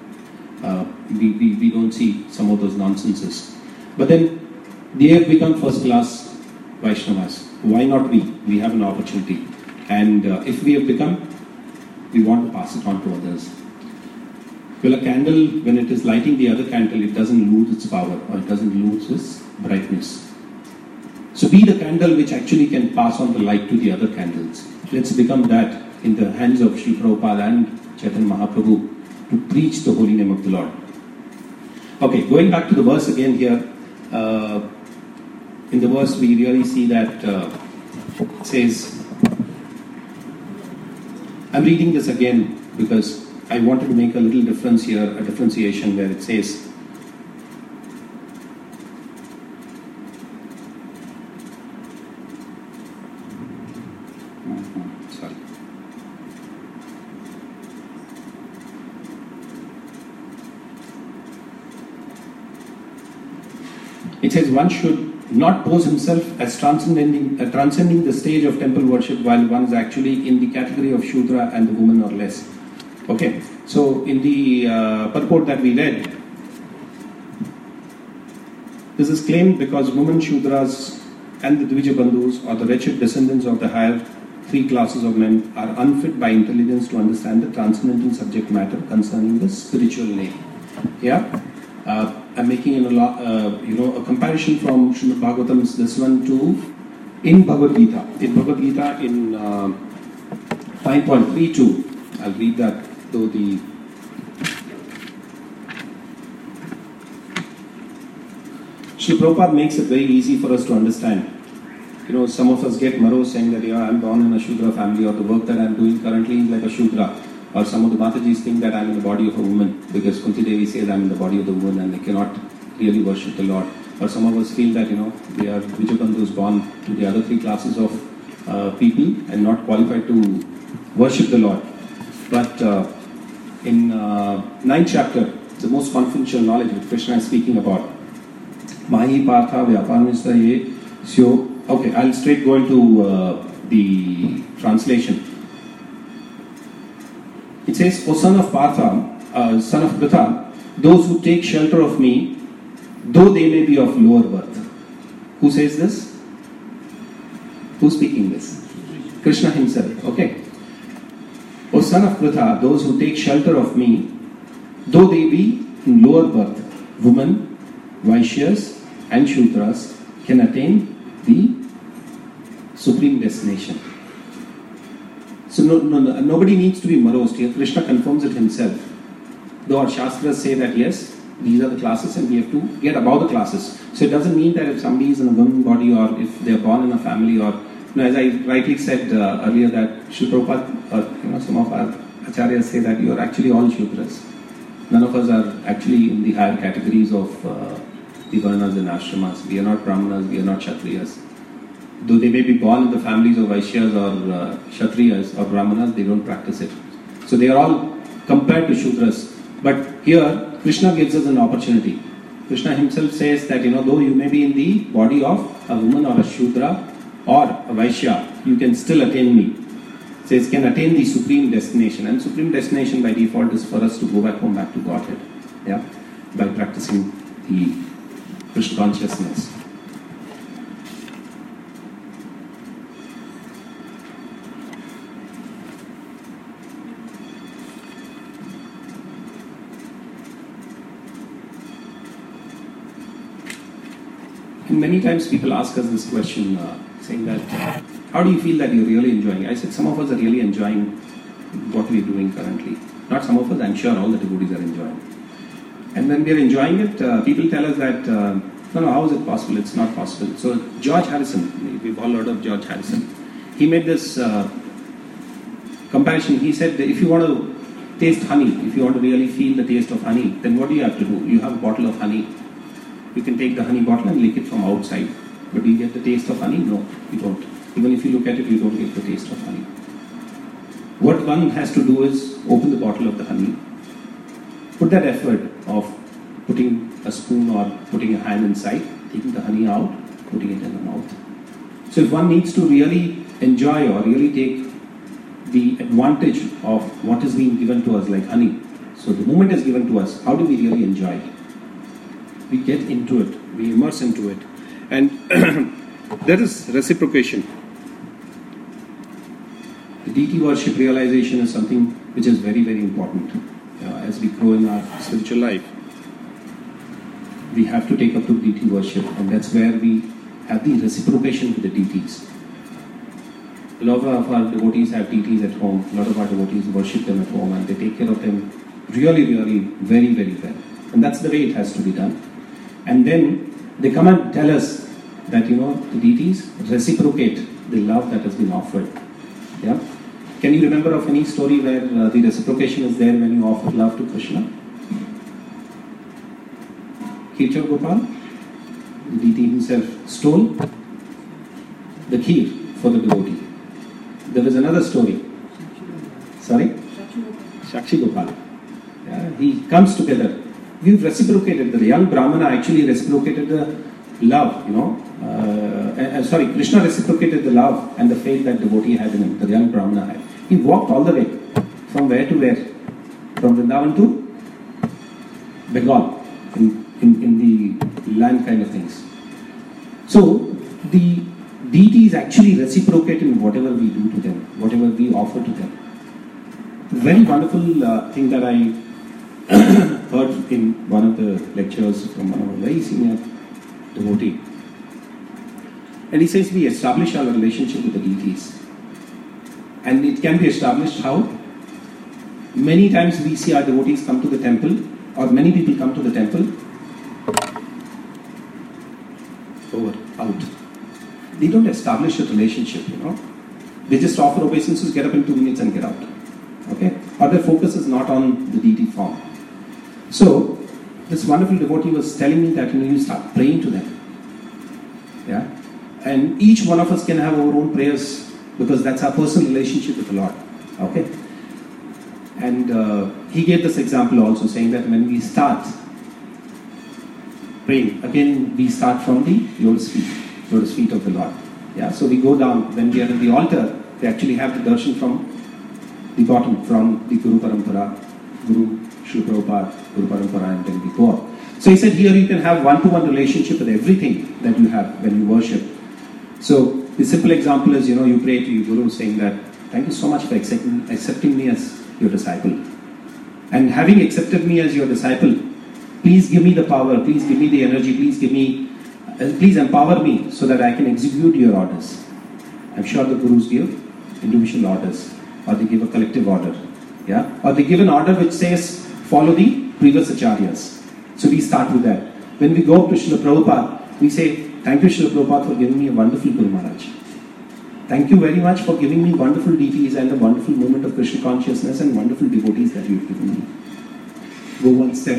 We don't see some of those nonsenses. But then they have become first-class Vaishnavas. Why not we? We have an opportunity. And if we have become, we want to pass it on to others. Well, a candle, when it is lighting the other candle, it doesn't lose its power, or it doesn't lose its brightness. So be the candle which actually can pass on the light to the other candles. Let's become that in the hands of Sri Prabhupada and Chaitanya Mahaprabhu to preach the holy name of the Lord. Okay, going back to the verse again here. in the verse we really see that it says, I'm reading this again because I wanted to make a little difference here, a differentiation where it says, sorry. It says one should not pose himself as transcending the stage of temple worship while one is actually in the category of Shudra and the woman or less. Okay, so in the purport that we read, this is claimed because women Shudras and the Dvija Bandhus or the wretched descendants of the higher three classes of men are unfit by intelligence to understand the transcendental subject matter concerning the spiritual name. Yeah? I'm making a comparison from Srimad Bhagavatam's this one to in Bhagavad Gita. In Bhagavad Gita in 5.32, I'll read that though the Sri Prabhupada makes it very easy for us to understand. You know, some of us get morose saying that, I'm born in a Shudra family, or the work that I'm doing currently is like a Shudra. Or some of the Matajis think that I'm in the body of a woman because Kunti Devi says I'm in the body of the woman and they cannot really worship the Lord. Or some of us feel that, they are Dvijabandhus born to the other three classes of people and not qualified to worship the Lord. But in 9th chapter, the most confidential knowledge that Krishna is speaking about, Mahi Partha Vyaparmista Ye Syo. Okay, I'll straight go into the translation. It says, O son of Partha, son of Pritha, those who take shelter of me, though they may be of lower birth. Who says this? Who's speaking this? Krishna himself. Okay. O son of Pritha, those who take shelter of me, though they be in lower birth, women, Vaishyas and Shudras can attain the supreme destination. So nobody needs to be morose here. Krishna confirms it himself. Though our Shastras say that yes, these are the classes and we have to get above the classes. So it doesn't mean that if somebody is in a woman body or if they are born in a family or, as I rightly said earlier that Sri Prabhupada or some of our Acharyas say that you are actually all Shudras. None of us are actually in the higher categories of the Varnas and Ashramas. We are not Brahmanas, we are not Kshatriyas. Though they may be born in the families of Vaishyas or Kshatriyas or Brahmanas, they don't practice it. So they are all compared to Shudras. But here, Krishna gives us an opportunity. Krishna himself says that, though you may be in the body of a woman or a Shudra or a Vaishya, you can still attain me. It says, can attain the supreme destination. And supreme destination by default is for us to go back home, back to Godhead. Yeah? By practicing the Krishna consciousness. And many times people ask us this question, saying that, how do you feel that you're really enjoying it? I said, some of us are really enjoying what we're doing currently. Not some of us, I'm sure all the devotees are enjoying. And when we're enjoying it, people tell us that, no, how is it possible? It's not possible. So George Harrison, we've all heard of George Harrison. He made this comparison. He said, if you want to taste honey, if you want to really feel the taste of honey, then what do you have to do? You have a bottle of honey. You can take the honey bottle and lick it from outside. But do you get the taste of honey? No, you don't. Even if you look at it, you don't get the taste of honey. What one has to do is open the bottle of the honey, put that effort of putting a spoon or putting a hand inside, taking the honey out, putting it in the mouth. So if one needs to really enjoy or really take the advantage of what is being given to us like honey, so the moment is given to us, how do we really enjoy it? We get into it, we immerse into it. And there is reciprocation. The deity worship realization is something which is very, very important as we grow in our spiritual life. We have to take up to deity worship, and that's where we have the reciprocation with the deities. A lot of our devotees have deities at home. A lot of our devotees worship them at home, and they take care of them really, really, very, very well. And that's the way it has to be done. And then they come and tell us that the deities reciprocate the love that has been offered. Yeah. Can you remember of any story where the reciprocation is there when you offer love to Krishna? Kheer Gopal, the deity himself stole the kheer for the devotee. There was another story. Sorry? Shakshi Gopal. Yeah, he comes together. We've reciprocated. The young Brahmana actually reciprocated the love, Krishna reciprocated the love and the faith that devotee had in him, the young Brahmana had. He walked all the way. From where to where? From Vrindavan to Bengal, in the land kind of things. So, the deities actually reciprocate in whatever we do to them, whatever we offer to them. Very wonderful thing that I heard in one of the lectures from one of a very senior devotee. And he says we establish our relationship with the deities. And it can be established how? Many times we see our devotees come to the temple, or many people come to the temple, over, out. They don't establish a relationship, They just offer obeisances, get up in 2 minutes and get out. Okay? Or their focus is not on the deity form. So, this wonderful devotee was telling me that you start praying to them. Yeah? And each one of us can have our own prayers because that's our personal relationship with the Lord. Okay? And he gave this example also, saying that when we start praying, again we start from the lotus feet of the Lord. Yeah? So we go down, when we are in the altar, we actually have the darshan from the bottom, from the Guru Parampara, Guru Srila Prabhupada, Guru Parampara, and then we go up. So he said here you can have one-to-one relationship with everything that you have when you worship. So the simple example is, you pray to your Guru saying that, thank you so much for accepting me as your disciple. And having accepted me as your disciple, please give me the power, please give me the energy, please empower me so that I can execute your orders. I'm sure the Gurus give individual orders, or they give a collective order. Yeah? Or they give an order which says, follow the previous acharyas. So we start with that. When we go up to Srila Prabhupada, we say, thank you Srila Prabhupada for giving me a wonderful Guru Maharaj. Thank you very much for giving me wonderful deities and a wonderful moment of Krishna consciousness and wonderful devotees that you've given me. Go one step.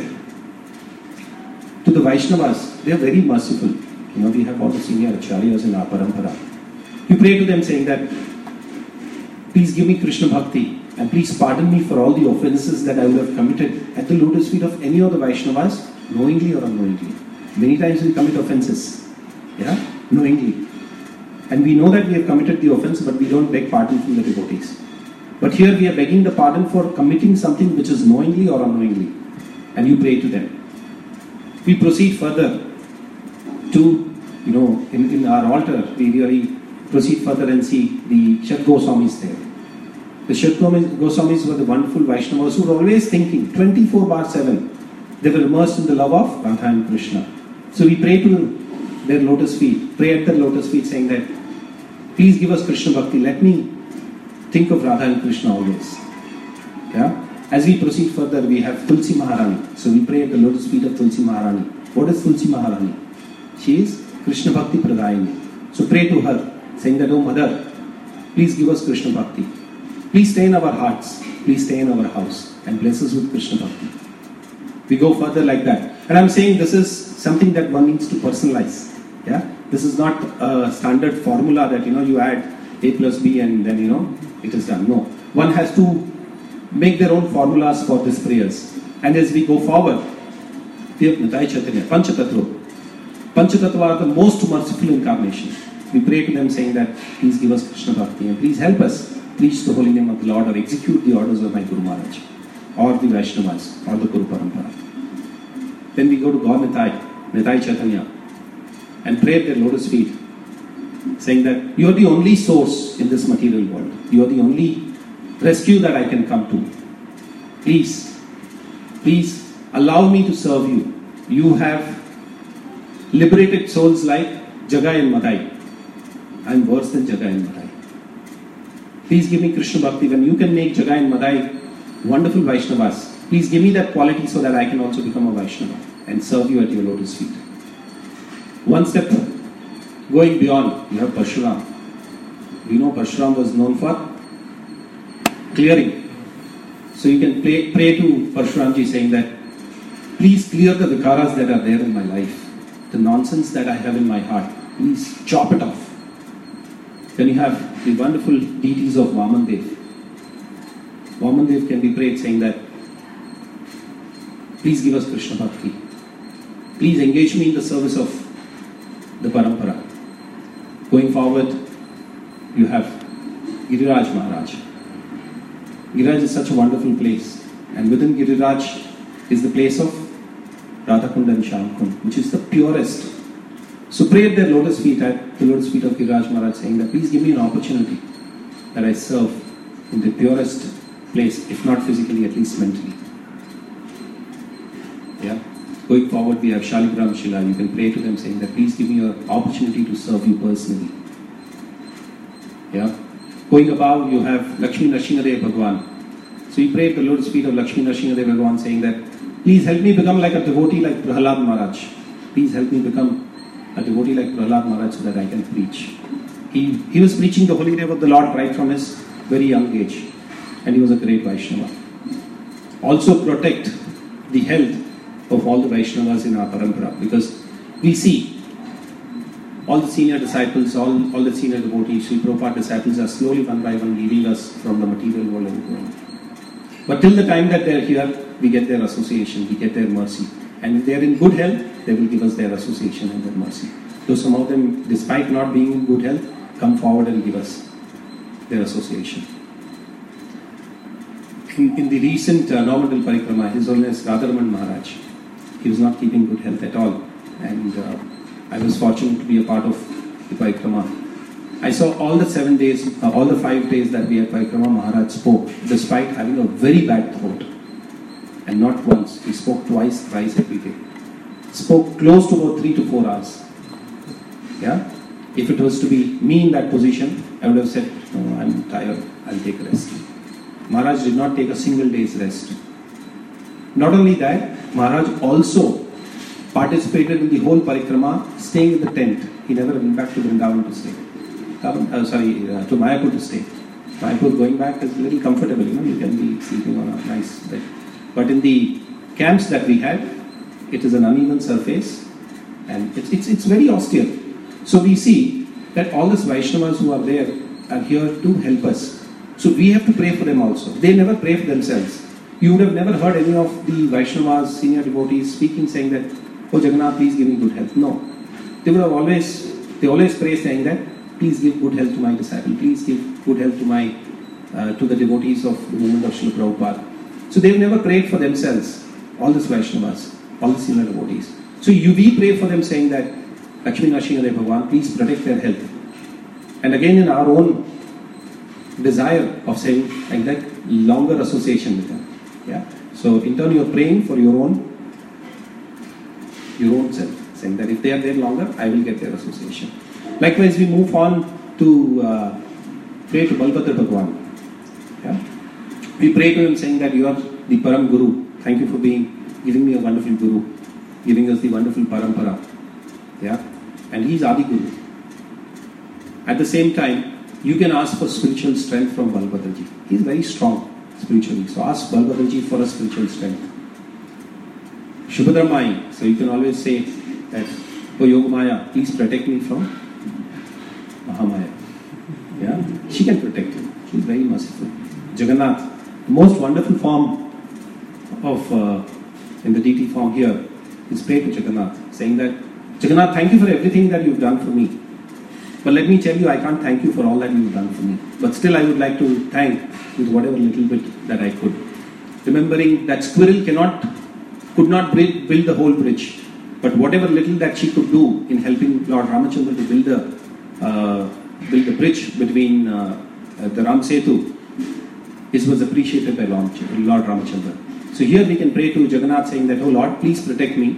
To the Vaishnavas, they are very merciful. We have all the senior acharyas in our parampara. You pray to them saying that, please give me Krishna Bhakti and please pardon me for all the offenses that I would have committed at the lotus feet of any of the Vaishnavas, knowingly or unknowingly. Many times we commit offenses, knowingly. And we know that we have committed the offense, but we don't beg pardon from the devotees. But here we are begging the pardon for committing something which is knowingly or unknowingly. And you pray to them. We proceed further to, in our altar, we really proceed further and see the Shat Goswamis there. The Shat Goswamis were the wonderful Vaishnavas who were always thinking, 24/7. They were immersed in the love of Radha and Krishna. So we pray to their lotus feet, pray at their lotus feet saying that, please give us Krishna Bhakti, let me think of Radha and Krishna always. Yeah? As we proceed further, we have Tulsi Maharani. So we pray at the lotus feet of Tulsi Maharani. What is Tulsi Maharani? She is Krishna Bhakti Pradayini. So pray to her, saying that, oh Mother, please give us Krishna Bhakti. Please stay in our hearts. Please stay in our house and bless us with Krishna Bhakti. We go further like that. And I'm saying this is something that one needs to personalize. Yeah? This is not a standard formula that, you add A plus B and then, it is done. No. One has to make their own formulas for these prayers. And as we go forward, we have Nitai Chaitanya, Panchatattva. Panchatattva are the most merciful incarnation. We pray to them saying that, please give us Krishna Bhakti and please help us preach the holy name of the Lord or execute the orders of my Guru Maharaj or the Vaishnavas or the Guru Parampara. Then we go to Gaur Nitai Chaitanya and pray at their lotus feet saying that you are the only source in this material world. You are the only rescue that I can come to. Please allow me to serve you. You have liberated souls like Jagai and Madai. I am worse than Jagai and Madai. Please give me Krishna Bhakti. When you can make Jagai and Madai wonderful Vaishnavas, please give me that quality so that I can also become a Vaishnava and serve you at your lotus feet. One step Going beyond, you have Parshuram. You know Parshuram was known for clearing. So you can pray to Parshuramji saying that, please clear the vikaras that are there in my life, the nonsense that I have in my heart. Please chop it off. Then you have the wonderful deities of Vamandev. Vamandev can be prayed saying that, please give us Krishna Bhakti. Please engage me in the service of the Parampara. Going forward, you have Giriraj Maharaj. Giriraj is such a wonderful place. And within Giriraj is the place of Radhakund and Shyamkund, which is the purest. So pray at the lotus feet of Giriraj Maharaj saying that, please give me an opportunity that I serve in the purest place, if not physically, at least mentally. Yeah. Going forward, we have Shaligram Shila. You can pray to them saying that, please give me an opportunity to serve you personally. Yeah. Going above, you have Lakshmi Nrsimhadev Bhagwan. So you pray at the lotus feet of Lakshmi Nrsimhadev Bhagwan saying that, please help me become like a devotee like Prahlad Maharaj. Please help me become a devotee like Prahlad Maharaj so that I can preach. He was preaching the holy name of the Lord right from his very young age. And he was a great Vaishnava. Also protect the health of all the Vaishnavas in our parampara, because we see all the senior disciples, all the senior devotees, Sri Prabhupada disciples are slowly one by one leaving us from the material world and going. But till the time that they are here, we get their association, we get their mercy. And if they are in good health, they will give us their association and their mercy. Though some of them, despite not being in good health, come forward and give us their association. In the recent Normandy Parikrama, His Holiness Radharaman Maharaj, he was not keeping good health at all. And I was fortunate to be a part of the Parikrama. I saw all the 7 days, all the 5 days that we had Parikrama, Maharaj spoke, despite having a very bad throat. And not once, he spoke twice, thrice every day. Spoke close to about 3 to 4 hours. Yeah? If it was to be me in that position, I would have said, no, I'm tired, I'll take a rest. Maharaj did not take a single day's rest. Not only that, Maharaj also participated in the whole parikrama, staying in the tent. He never went back to Vrindavan to stay. To Mayapur to stay. Mayapur going back is a little comfortable, you can be sleeping on a nice bed. But in the camps that we had, it is an uneven surface and it's very austere. So we see that all these Vaishnavas who are there are here to help us. So we have to pray for them also. They never pray for themselves. You would have never heard any of the Vaishnavas, senior devotees speaking saying that, oh Jagannath, please give me good health. No. They always pray saying that, please give good health to my disciple. Please give good health to the devotees of the movement of Srila Prabhupada. So they've never prayed for themselves, all these Vaishnavas, all the senior devotees. So we pray for them saying that, Lakshmi Nrsimhadev Bhagwan, please protect their health. And again in our own desire of saying like that, longer association with them. Yeah. So in turn you are praying for your own self, saying that if they are there longer, I will get their association. Likewise, we move on to pray to Balbhadra Bhagwan. Yeah. We pray to him saying that you are the Param Guru. Thank you for giving me a wonderful Guru, giving us the wonderful Parampara. Yeah. And he is Adi Guru. At the same time, you can ask for spiritual strength from Balbhadraji. He is very strong spiritually. So ask Balbhadraji for a spiritual strength. Shubhadra Mai. So you can always say that, oh Yogamaya, please protect me from Mahamaya. Yeah? She can protect you. She is very merciful. Jagannath, the most wonderful form of, in the deity form here, is pray to Jagannath, saying that, Jagannath, thank you for everything that you've done for me. But let me tell you, I can't thank you for all that you've done for me. But still I would like to thank with whatever little bit that I could. Remembering that squirrel could not build the whole bridge. But whatever little that she could do in helping Lord Ramachandra to build the bridge between the Ram Setu, this was appreciated by Lord Ramachandra. So here we can pray to Jagannath saying that, oh Lord, please protect me.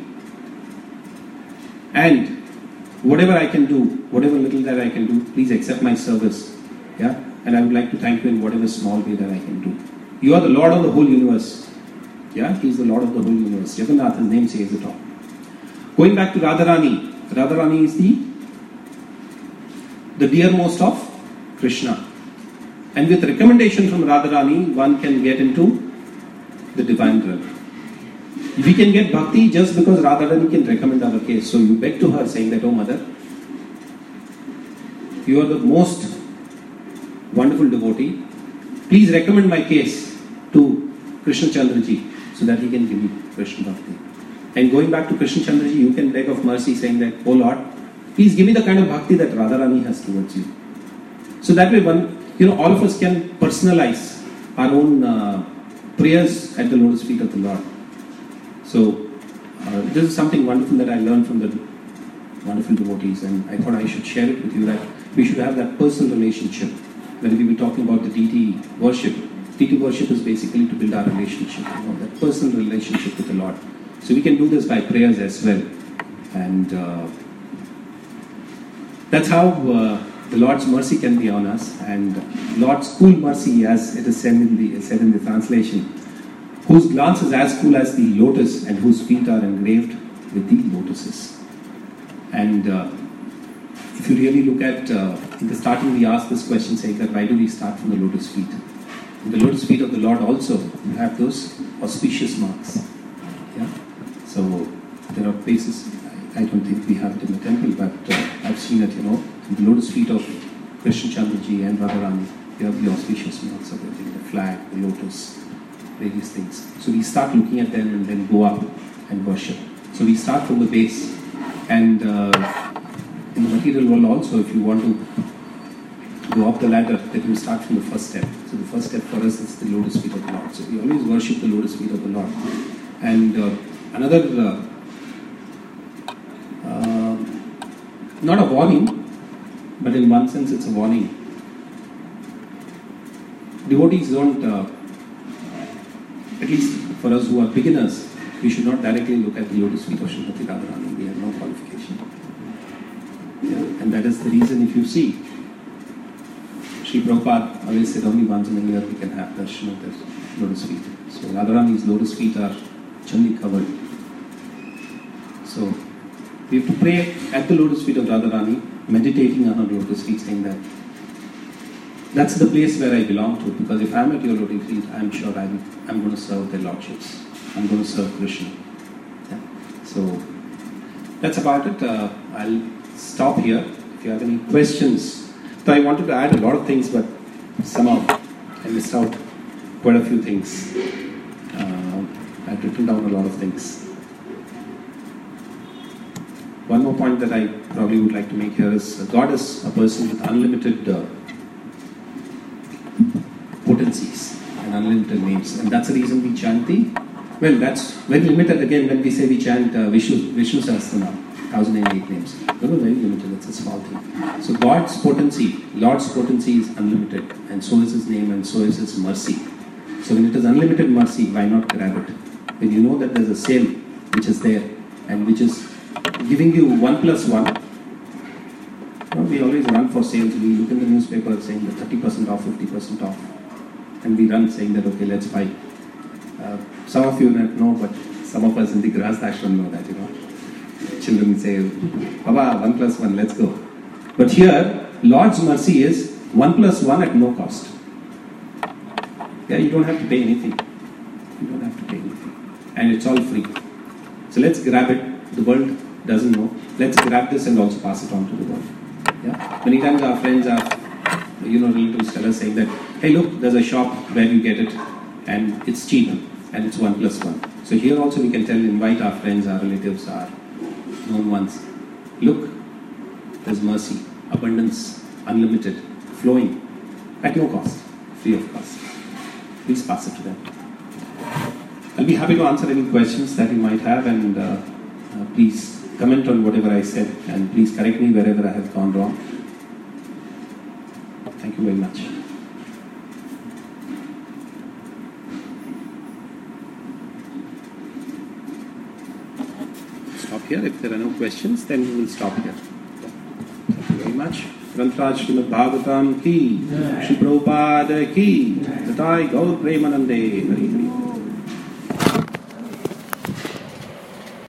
And whatever I can do, whatever little that I can do, please accept my service. Yeah? And I would like to thank you in whatever small way that I can do. You are the Lord of the whole universe. Yeah? He is the Lord of the whole universe. Jagannath, his name says it all. Going back to Radharani. Radharani is the the dearmost of Krishna. And with recommendation from Radharani, one can get into the divine realm. We can get bhakti just because Radharani can recommend our case. So you beg to her saying that, oh mother, you are the most wonderful devotee. Please recommend my case to Krishna Chandraji so that he can give you Krishna bhakti. And going back to Krishna Chandraji, you can beg of mercy saying that, oh Lord, please give me the kind of bhakti that Radharani has towards you. So that way all of us can personalize our own prayers at the lotus feet of the Lord. So this is something wonderful that I learned from the wonderful devotees, and I thought I should share it with you, that we should have that personal relationship. When we were talking about the deity worship is basically to build our relationship, that personal relationship with the Lord. So we can do this by prayers as well. And that's how the Lord's mercy can be on us. And Lord's cool mercy, as it is said in the translation, whose glance is as cool as the lotus and whose feet are engraved with the lotuses. And if you really look at, in the starting we asked this question saying that why do we start from the lotus feet? In the lotus feet of the Lord also, you have those auspicious marks. Yeah? So there are places, I don't think we have it in the temple, but I've seen it, in the lotus feet of Krishna Chandraji and Radharani, you have the auspicious marks of everything, the flag, the lotus, various things. So we start looking at them and then go up and worship. So we start from the base. And in the material world also, if you want to go up the ladder, then you start from the first step. So the first step for us is the lotus feet of the Lord. So we always worship the lotus feet of the Lord. And another, not a warning, but in one sense it's a warning. Devotees don't, at least for us who are beginners, we should not directly look at the lotus feet of Srimati Radharani. We have no qualification. Yeah. And that is the reason, if you see, Sri Prabhupada always said only once in a year we can have darshan of their lotus feet. So Radharani's lotus feet are chandi covered. So we have to pray at the lotus feet of Radharani, meditating on her lotus feet, saying that that's the place where I belong to, because if I'm at your lotus feet, I'm sure I'm going to serve their lordships. I'm going to serve Krishna. Yeah. So that's about it. I'll stop here. If you have any questions. So I wanted to add a lot of things, but somehow I missed out quite a few things. I've written down a lot of things. One more point that I probably would like to make here is God is a person with unlimited potencies and unlimited names, and that's the reason we chant well, that's very limited again when we say we chant Vishnu Sahasranam, 1008 names. Those are very limited, it's a small thing. So God's potency, Lord's potency is unlimited, and so is His name, and so is His mercy. So when it is unlimited mercy, why not grab it? When you know that there's a sale which is there, and which is giving you 1 plus 1. We always run for sales. We look in the newspaper saying that 30% off, 50% off. And we run saying that, okay, let's buy. Some of you don't know, but some of us in the Grahast Ashram know that, Children say, Baba, 1 plus 1, let's go. But here, Lord's mercy is 1 plus 1 at no cost. Yeah, you don't have to pay anything. You don't have to pay anything. And it's all free. So let's grab it. The world doesn't know. Let's grab this and also pass it on to the world. Yeah. Many times our friends are, relatives tell us saying that, hey look, there's a shop where you get it and it's cheap and it's 1 plus 1. So here also we can invite our friends, our relatives, our known ones. Look, there's mercy, abundance, unlimited, flowing, at no cost, free of cost. Please pass it to them. I'll be happy to answer any questions that you might have, and please comment on whatever I said, and please correct me wherever I have gone wrong. Thank you very much. Stop here. If there are no questions, then we will stop here. Thank you very much. Grantraj Srimad Bhagavatam ki, Shri Prabhupada ki, Tathai Gaur Premanande. Hari Hari.